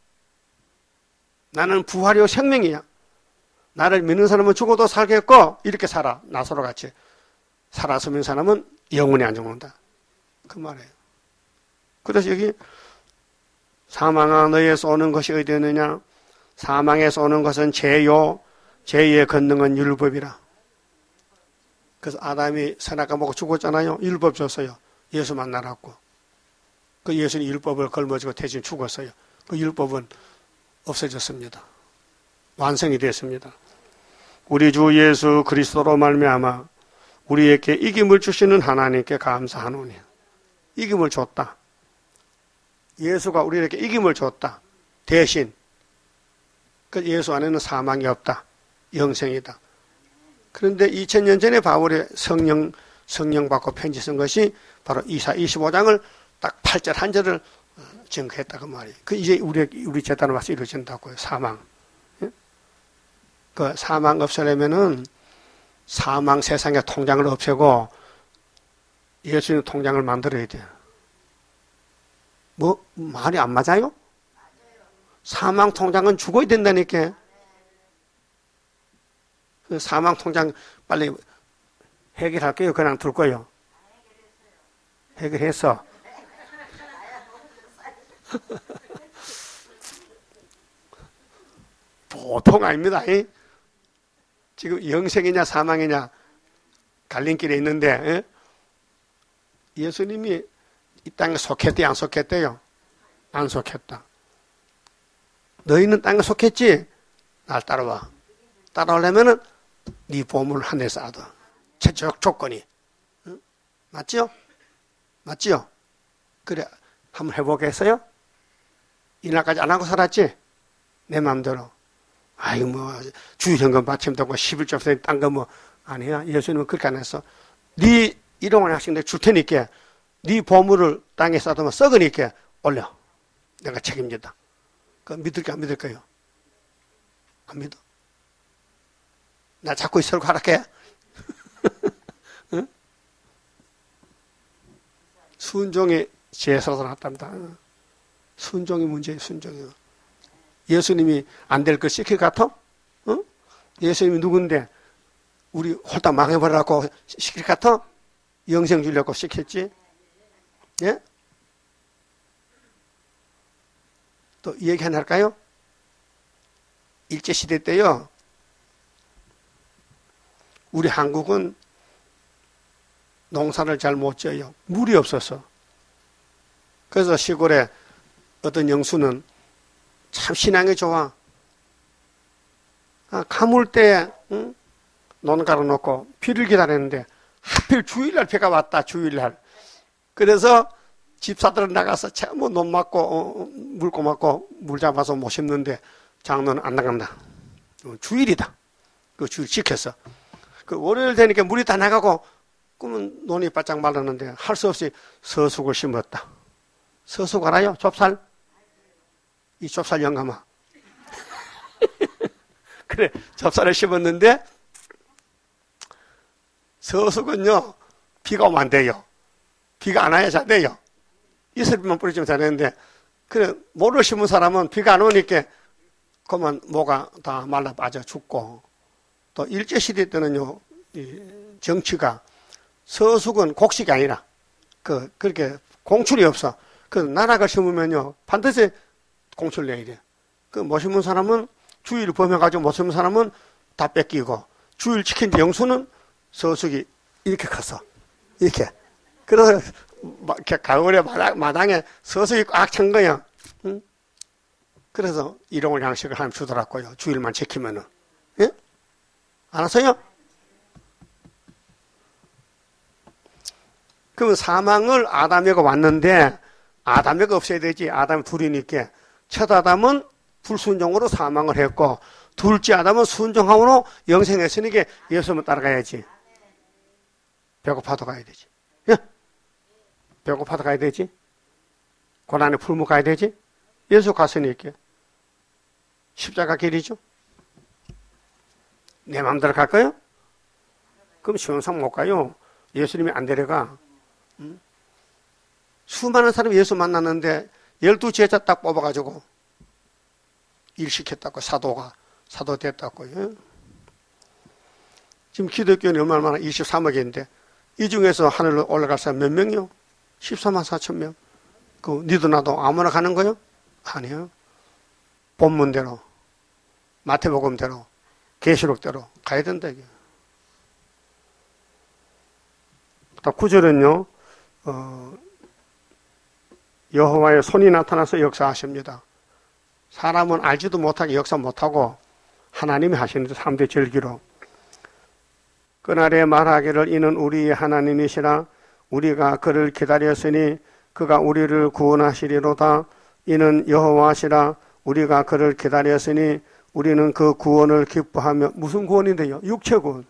나는 부활이요 생명이야. 나를 믿는 사람은 죽어도 살겠고 이렇게 살아. 나사로 같이. 살아서 믿는 사람은 영원히 안 죽는다. 그 말이에요. 그래서 여기 사망아 너희에서 오는 것이 어디 있느냐? 사망에서 오는 것은 죄요. 죄의 권능은 율법이라. 그래서 아담이 선악과 먹고 죽었잖아요. 율법 줬어요. 예수 만나라고. 그 예수는 율법을 걸머지고 대신 죽었어요. 그 율법은 없어졌습니다. 완성이 됐습니다. 우리 주 예수 그리스도로 말미암아 우리에게 이김을 주시는 하나님께 감사하노니. 이김을 줬다. 예수가 우리에게 이김을 줬다. 대신. 그 예수 안에는 사망이 없다. 영생이다. 그런데 2000년 전에 바울의 성령 받고 편지 쓴 것이 바로 이사 25장을 딱 8절 한 절을 증거했다 그 말이에요. 그 이제 우리 재단을 와서 이루어진다고요. 사망. 그 사망 없애려면은 사망 세상의 통장을 없애고 예수님 통장을 만들어야 돼요. 뭐 말이 안 맞아요? 사망 통장은 죽어야 된다니까. 그 사망 통장 빨리 해결할게요. 그냥 둘 거예요. 해결했어. 보통 아닙니다. 지금 영생이냐 사망이냐 갈림길에 있는데 예수님이 이 땅에 속했대 안 속했대요? 안 속했다. 너희는 땅에 속했지? 날 따라와. 따라오려면은 네 보물을 한 대 쌓아둬. 최적 조건이. 응? 맞죠? 맞죠? 그래 한번 해보겠어요? 이날까지 안 하고 살았지? 내 마음대로. 아이고 뭐 주일현금 받침되고 11조 딴 거 뭐 아니야. 예수님은 그렇게 안 했어. 네 일용할 학생 내가 줄 테니까 네 보물을 땅에 쌓아두면 썩으니까 올려. 내가 책임진다. 그 믿을까 안 믿을까요? 안 믿어. 나 자꾸 설교 하라게. 응? 순종의 제사로 났답니다. 순종이 문제예요. 순종이요. 예수님이 안 될 걸 시킬 것 같아? 응? 예수님이 누군데 우리 홀딱 망해버리라고 시킬 것 같아? 영생 주려고 시켰지? 예? 또 얘기 하나 할까요? 일제시대 때요. 우리 한국은 농사를 잘 못 지어요. 물이 없어서. 그래서 시골에 어떤 영수는 참 신앙이 좋아. 가물 때 논 갈아놓고 비를 기다렸는데 하필 주일날 비가 왔다. 주일날. 그래서 집사들은 나가서 전부 논 맞고 물고 맞고 물 잡아서 못 심는데 장로는 안 나간다. 주일이다. 그 주일 지켰어. 그 월요일 되니까 물이 다 나가고 그러면 논이 바짝 말랐는데 할 수 없이 서숙을 심었다. 서숙 알아요? 좁쌀? 이 좁쌀 영감아. 그래, 좁쌀을 심었는데 서숙은요 비가 오면 안 돼요. 비가 안 와야 잘 돼요. 이슬비만 뿌리지면 잘되는데 그래 모를 심은 사람은 비가 안 오니까 그만 모가 다 말라 빠져 죽고 또 일제시대 때는요 이 정치가 서숙은 곡식이 아니라 그렇게 공출이 없어. 그 나락을 심으면요 반드시 공출 내야 돼. 그 못 심은 사람은 주의를 범해가지고 못 심은 사람은 다 뺏기고 주의를 지킨 영수는 서숙이 이렇게 컸어. 이렇게. 그래서 가을에 마당에 서숙이 꽉 찬 거야. 응? 그래서 일용할 양식을 하나님 주더라고요. 주일만 지키면은. 예? 알았어요? 그럼 사망을 아담에게 왔는데 아담에게 없애야 되지. 아담이 둘이니까. 첫 아담은 불순종으로 사망을 했고 둘째 아담은 순종함으로 영생했으니까 예수님을 따라가야지. 배고파도 가야 되지. 예? 배고파도 가야 되지. 고난의 풀무 가야 되지. 예수 갔으니까. 십자가 길이죠. 내 마음대로 갈까요? 그럼 시원상 못 가요. 예수님이 안 데려가. 수많은 사람이 예수 만났는데 12제자 딱 뽑아가지고 일 시켰다고 사도 됐다고. 예? 지금 기독교는 얼마나 23억인데 이 중에서 하늘로 올라갈 사람 몇 명이요? 14만 4천 명. 그 니도 나도 아무나 가는 거요? 아니요. 본문대로 마태복음대로 계시록대로 가야 된다 이게. 또 9절은요. 여호와의 손이 나타나서 역사하십니다. 사람은 알지도 못하게 역사 못하고 하나님이 하시는데 사람들이 즐기로. 그날에 말하기를 이는 우리의 하나님이시라 우리가 그를 기다렸으니 그가 우리를 구원하시리로다. 이는 여호와시라 우리가 그를 기다렸으니 우리는 그 구원을 기뻐하며. 무슨 구원인데요? 육체 구원.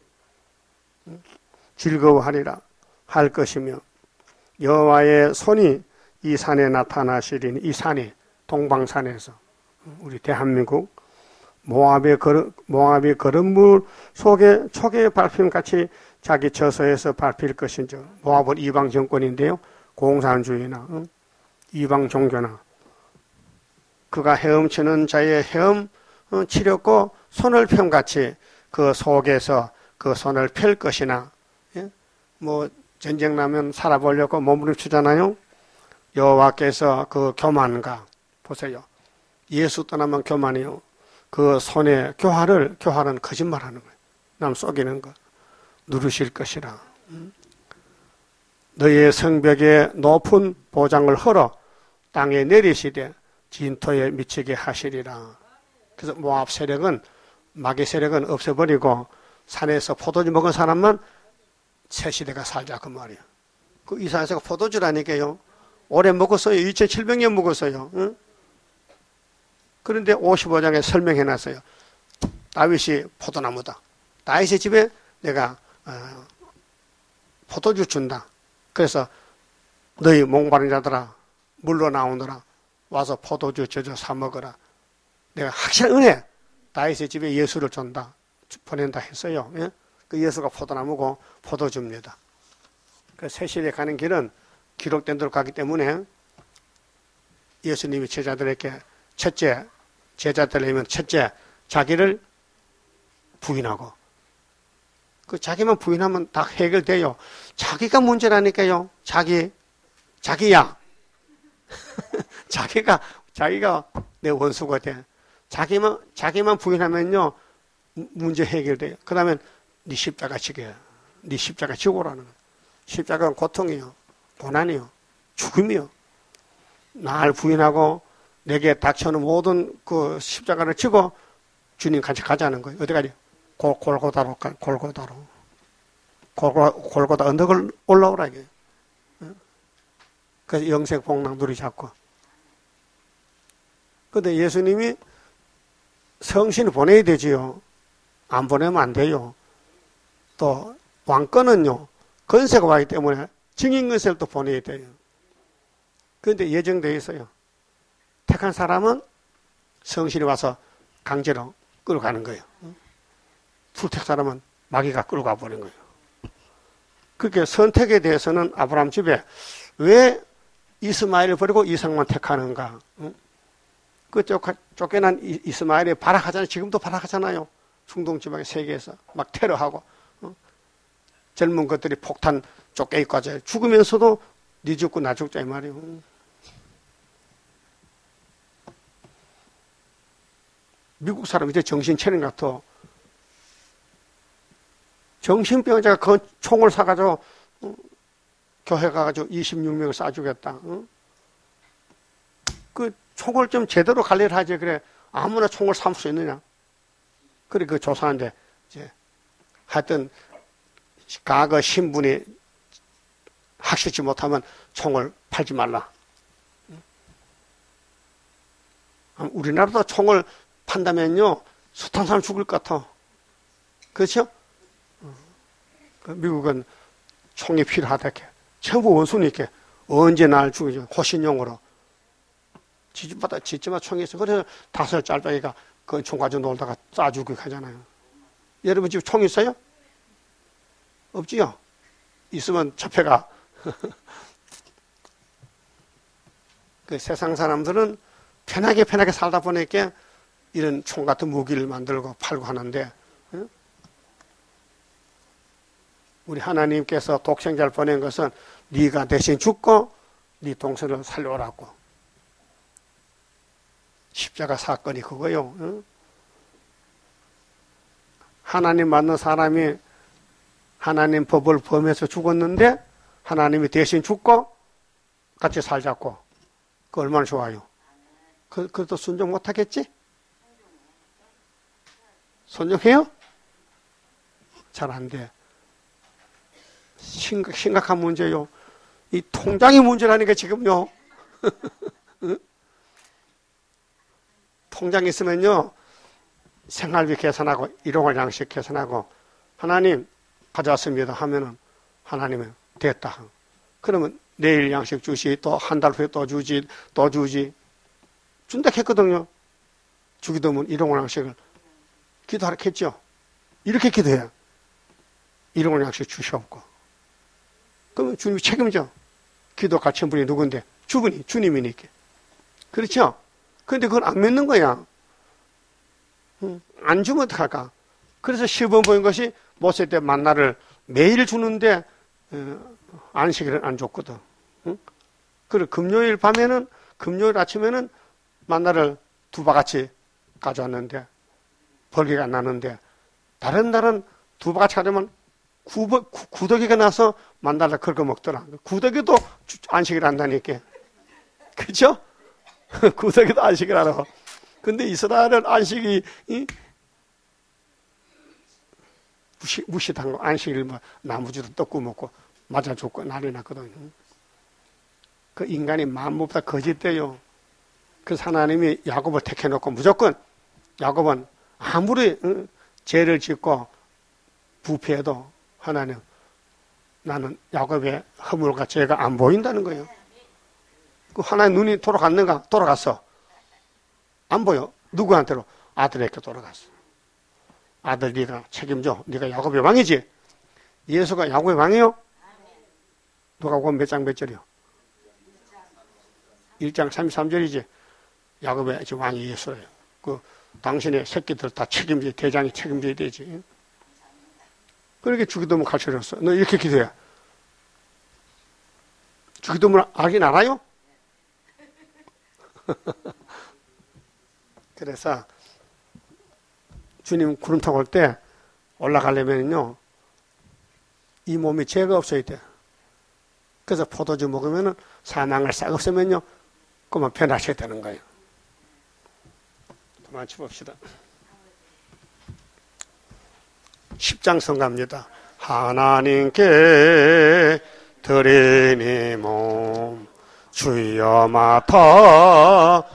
즐거워하리라 할 것이며 여호와의 손이 이 산에 나타나시리니. 이 산이 동방산에서 우리 대한민국 모압의 거름물 속에 초계의 밟힘같이 자기 처소에서 밟힐 것인지. 모압은 이방 정권인데요. 공산주의나 이방 종교나 그가 헤엄치는 자의 헤엄 치렸고 손을 펴같이 그 속에서 그 손을 펼 것이나. 예? 뭐 전쟁 나면 살아보려고 몸부림치잖아요. 여호와께서 그 교만과 보세요. 예수 떠나면 교만이요. 그 손에 교활은 거짓말하는 거예요. 남 속이는 거. 누르실 것이라. 너의 성벽에 높은 보장을 헐어 땅에 내리시되 진토에 미치게 하시리라. 그래서 모압 세력은 마귀 세력은 없애버리고 산에서 포도주 먹은 사람만 새 시대가 살자 그 말이에요. 그 이사야서가 포도주라니까요. 오래 먹었어요. 2700년 먹었어요. 응? 그런데 55장에 설명해놨어요. 다윗이 포도나무다. 다윗의 집에 내가 포도주 준다. 그래서 너희 목마른 자들아 물로 나오너라. 와서 포도주 저저 사 먹어라. 내가 확실한 은혜. 다윗의 집에 예수를 준다. 보낸다 했어요. 예? 그 예수가 포도나무고 포도주입니다. 그 새시대에 가는 길은 기록된 대로 가기 때문에 예수님이 제자들에게 첫째, 제자들이면 첫째 자기를 부인하고 그 자기만 부인하면 다 해결돼요. 자기가 문제라니까요. 자기야. 자기가 내 원수가 돼. 자기만 부인하면요 문제 해결돼요. 그러면 네 십자가 지게, 네 십자가 지고라는 거예요. 십자가는 고통이요, 고난이요, 죽음이요. 날 부인하고 내게 닥쳐오는 모든 그 십자가를 지고 주님 같이 가자는 거예요. 어디 가냐? 골고다로 가, 골고다로. 골고다 언덕을 올라오라, 이게. 그래서 영생 복락 누리 잡고. 근데 예수님이 성신을 보내야 되지요. 안 보내면 안 돼요. 또, 왕권은요, 건세가 와기 때문에 증인건세를 또 보내야 돼요. 그런데 예정되어 있어요. 택한 사람은 성신이 와서 강제로 끌고 가는 거예요. 불택 사람은 마귀가 끌고 가버린 거예요. 그렇게 선택에 대해서는 아브라함 집에 왜 이스마엘을 버리고 이삭만 택하는가? 그 쫓겨난 이스마엘이 발악하잖아요. 지금도 발악하잖아요. 중동 지방의 세계에서 막 테러하고 젊은 것들이 폭탄 쫓겨있고 죽으면서도 네 죽고 나 죽자 이 말이에요. 미국 사람 이제 정신차린 것 같아. 정신병자가 그 총을 사가지고 교회 가가지고 26명을 쏴주겠다. 그 총을 좀 제대로 관리를 하지. 그래 아무나 총을 삼을 수 있느냐. 그래 그 조사하는데 이제 하여튼 과거 신분이 확실치 못하면 총을 팔지 말라. 우리나라도 총을 판다면요 숱한 사람 죽을 것 같아. 그렇죠? 미국은 총이 필요하다. 전부 원수는 이렇게 언제 날 죽이죠. 호신용으로. 지집마다 총이 있어. 그래서 다섯 짤배기가 그 총 가지고 놀다가 쏴주고 하잖아요. 여러분 집 총 있어요? 없지요? 있으면 잡혀가. 그 세상 사람들은 편하게 살다 보니까 이런 총 같은 무기를 만들고 팔고 하는데, 우리 하나님께서 독생자를 보낸 것은 네가 대신 죽고 네 동생을 살려오라고. 십자가 사건이 그거요. 하나님 만난 사람이 하나님 법을 범해서 죽었는데 하나님이 대신 죽고 같이 살자고. 그 얼마나 좋아요. 그래도 순종 못하겠지? 순종해요? 잘 안 돼. 심각한 문제요. 이 통장이 문제라니까 지금요. 통장 있으면요 생활비 계산하고 일용할 양식 계산하고 하나님 가져왔습니다 하면은 하나님은 됐다. 그러면 내일 양식 주시, 또 한 달 후에 또 주지, 또 주지. 준다 했거든요. 주기도 하면 일용할 양식을 기도하라 했죠. 이렇게 기도해요. 일용할 양식 주시옵고. 그러면 주님이 책임져. 기도 갇힌 분이 누군데? 주님이니까. 그렇죠? 그런데 그걸 안 믿는 거야. 안 주면 어떡할까? 그래서 시범 보인 것이 모세 때 만나를 매일 주는데 안식일은 안 줬거든. 그리고 금요일 밤에는, 금요일 아침에는 만나를 두 바가지 가져왔는데 벌기가 나는데 다른 날은 두 바가지 가져오면 구더기가 나서 만나를 긁어 먹더라. 구더기도 안식일 한다니까. 그렇죠? 구더기도 안식일 하라고. 근데 이스라엘은 안식이 무시한 거. 안식일 뭐 나무주도 떡구 먹고 맞아 죽고 난리 났거든. 그 인간이 마음보다 거짓돼요. 그래서 하나님이 야곱을 택해놓고 무조건 야곱은 아무리 죄를 짓고 부패해도 하나님 나는 야곱의 허물과 죄가 안 보인다는 거예요. 그 하나님 눈이 돌아갔는가? 돌아갔어. 안 보여. 누구한테로? 아들에게 돌아갔어. 아들 네가 책임져. 네가 야곱의 왕이지. 예수가 야곱의 왕이요? 누가 보면 몇 장 몇 절이요? 1장 33절이지. 야곱의 왕이 예수예요. 그 당신의 새끼들 다 책임져야, 대장이 책임져야 되지. 그렇게 주기도문 가르쳐줬어. 너 이렇게 기도해. 주기도문 알긴 알아요? 그래서 주님 구름 타고 올 때 올라가려면요 이 몸이 죄가 없어야 돼. 그래서 포도주 먹으면은 사망을 싹 없애면요 그만 변하셔야 되는 거예요. 도망쳐 봅시다. 10장 성가입니다. 하나님께 드리니 몸 주여 맡아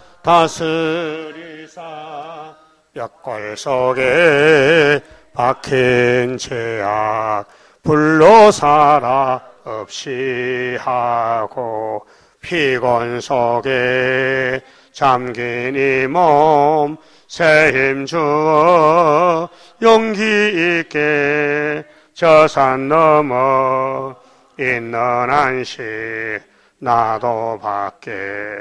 다스리사 역골 속에 박힌 죄악 불로 살아 없이 하고 피곤 속에 잠긴 이 몸 새 힘 주어 용기 있게 저 산 넘어 있는 안식 나도 받게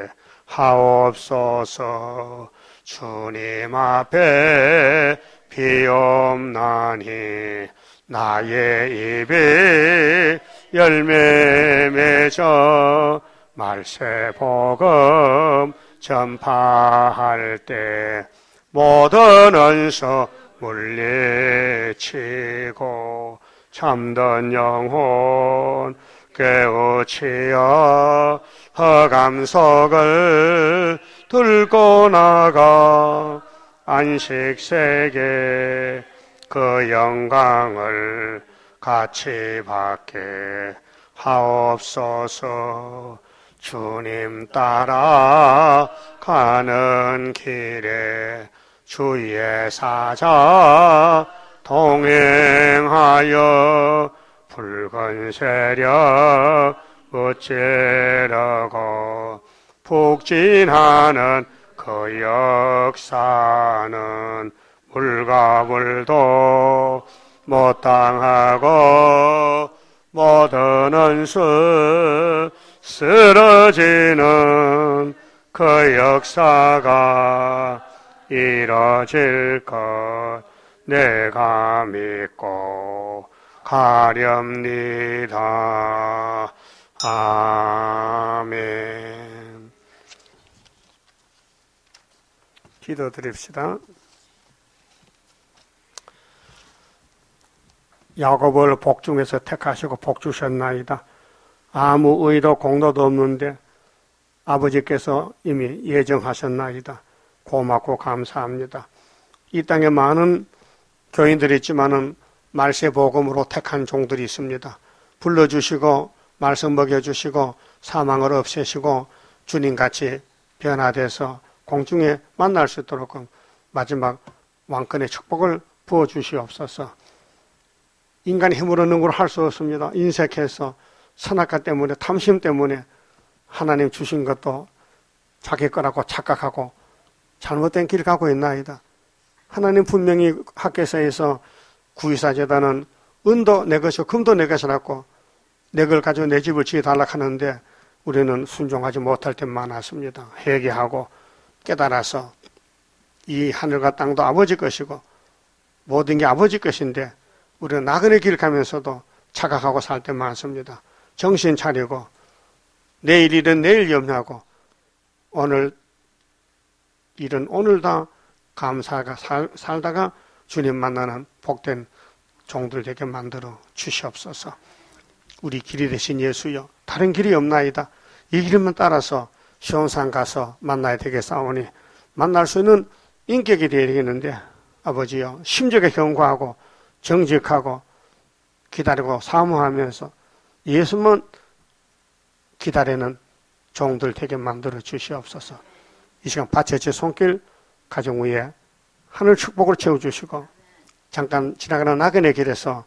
하옵소서. 주님 앞에 비옵나니 나의 입에 열매 맺어 말세 복음 전파할 때 모든 원수 물리치고 참된 영혼 깨우치어 허감석을 들고 나가 안식세계 그 영광을 같이 받게 하옵소서. 주님 따라 가는 길에 주의 사자 동행하여 붉은 세력 어째라고 북진하는 그 역사는 물과 물도 못 당하고 모든 원수 쓰러지는 그 역사가 이뤄질 것 내가 믿고 가렵니다. 아멘. 기도드립시다. 야곱을 복 중에서 택하시고 복 주셨나이다. 아무 의도 공로도 없는데 아버지께서 이미 예정하셨나이다. 고맙고 감사합니다. 이 땅에 많은 교인들이 있지만은 말세 복음으로 택한 종들이 있습니다. 불러주시고 말씀 먹여주시고 사망을 없애시고 주님같이 변화돼서 공중에 만날 수 있도록 마지막 왕권의 축복을 부어주시옵소서. 인간이 힘으로 능구를 할 수 없습니다. 인색해서 선악과 때문에 탐심 때문에 하나님 주신 것도 자기 거라고 착각하고 잘못된 길을 가고 있나이다. 하나님 분명히 학개서에서 구이사제단은 은도 내 것이고 금도 내 것이라고 내 걸 가지고 내 집을 지어달라 하는데 우리는 순종하지 못할 때 많았습니다. 회개하고 깨달아서 이 하늘과 땅도 아버지 것이고 모든 게 아버지 것인데 우리는 나그네 길을 가면서도 착각하고 살 때 많습니다. 정신 차리고 내일 일은 내일 염려하고 오늘 일은 오늘 다 감사가 살다가 주님 만나는 복된 종들 되게 만들어 주시옵소서. 우리 길이 되신 예수여, 다른 길이 없나이다. 이 길만 따라서 시온산 가서 만나야 되겠사오니 만날 수 있는 인격이 되어야 되겠는데 아버지여, 심적에 경고하고 정직하고 기다리고 사모하면서 예수만 기다리는 종들 되게 만들어 주시옵소서. 이 시간 밭에 제 손길 가정 위에 하늘 축복을 채워주시고 잠깐 지나가는 나그네 길에서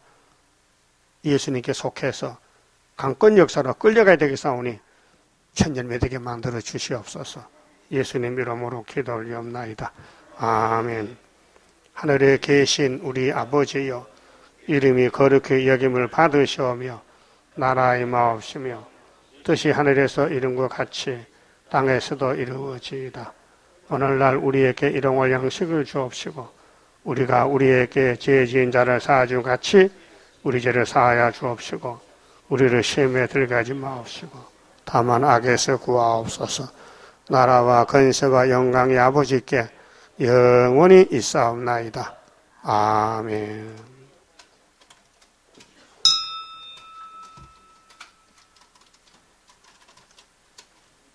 예수님께 속해서 강권 역사로 끌려가야 되겠사오니 천년매 되게 만들어 주시옵소서. 예수님 이름으로 기도 올리옵나이다. 아멘. 하늘에 계신 우리 아버지여, 이름이 거룩히 여김을 받으시오며 나라 임하옵시며 뜻이 하늘에서 이룬 것 같이 땅에서도 이루어지이다. 오늘날 우리에게 일용할 양식을 주옵시고 우리가 우리에게 죄 지은 자를 사하주 같이 우리 죄를 사하여 주옵시고 우리를 시험에 들게 하지 마옵시고 다만 악에서 구하옵소서. 나라와 건세와 영광이 아버지께 영원히 있사옵나이다. 아멘.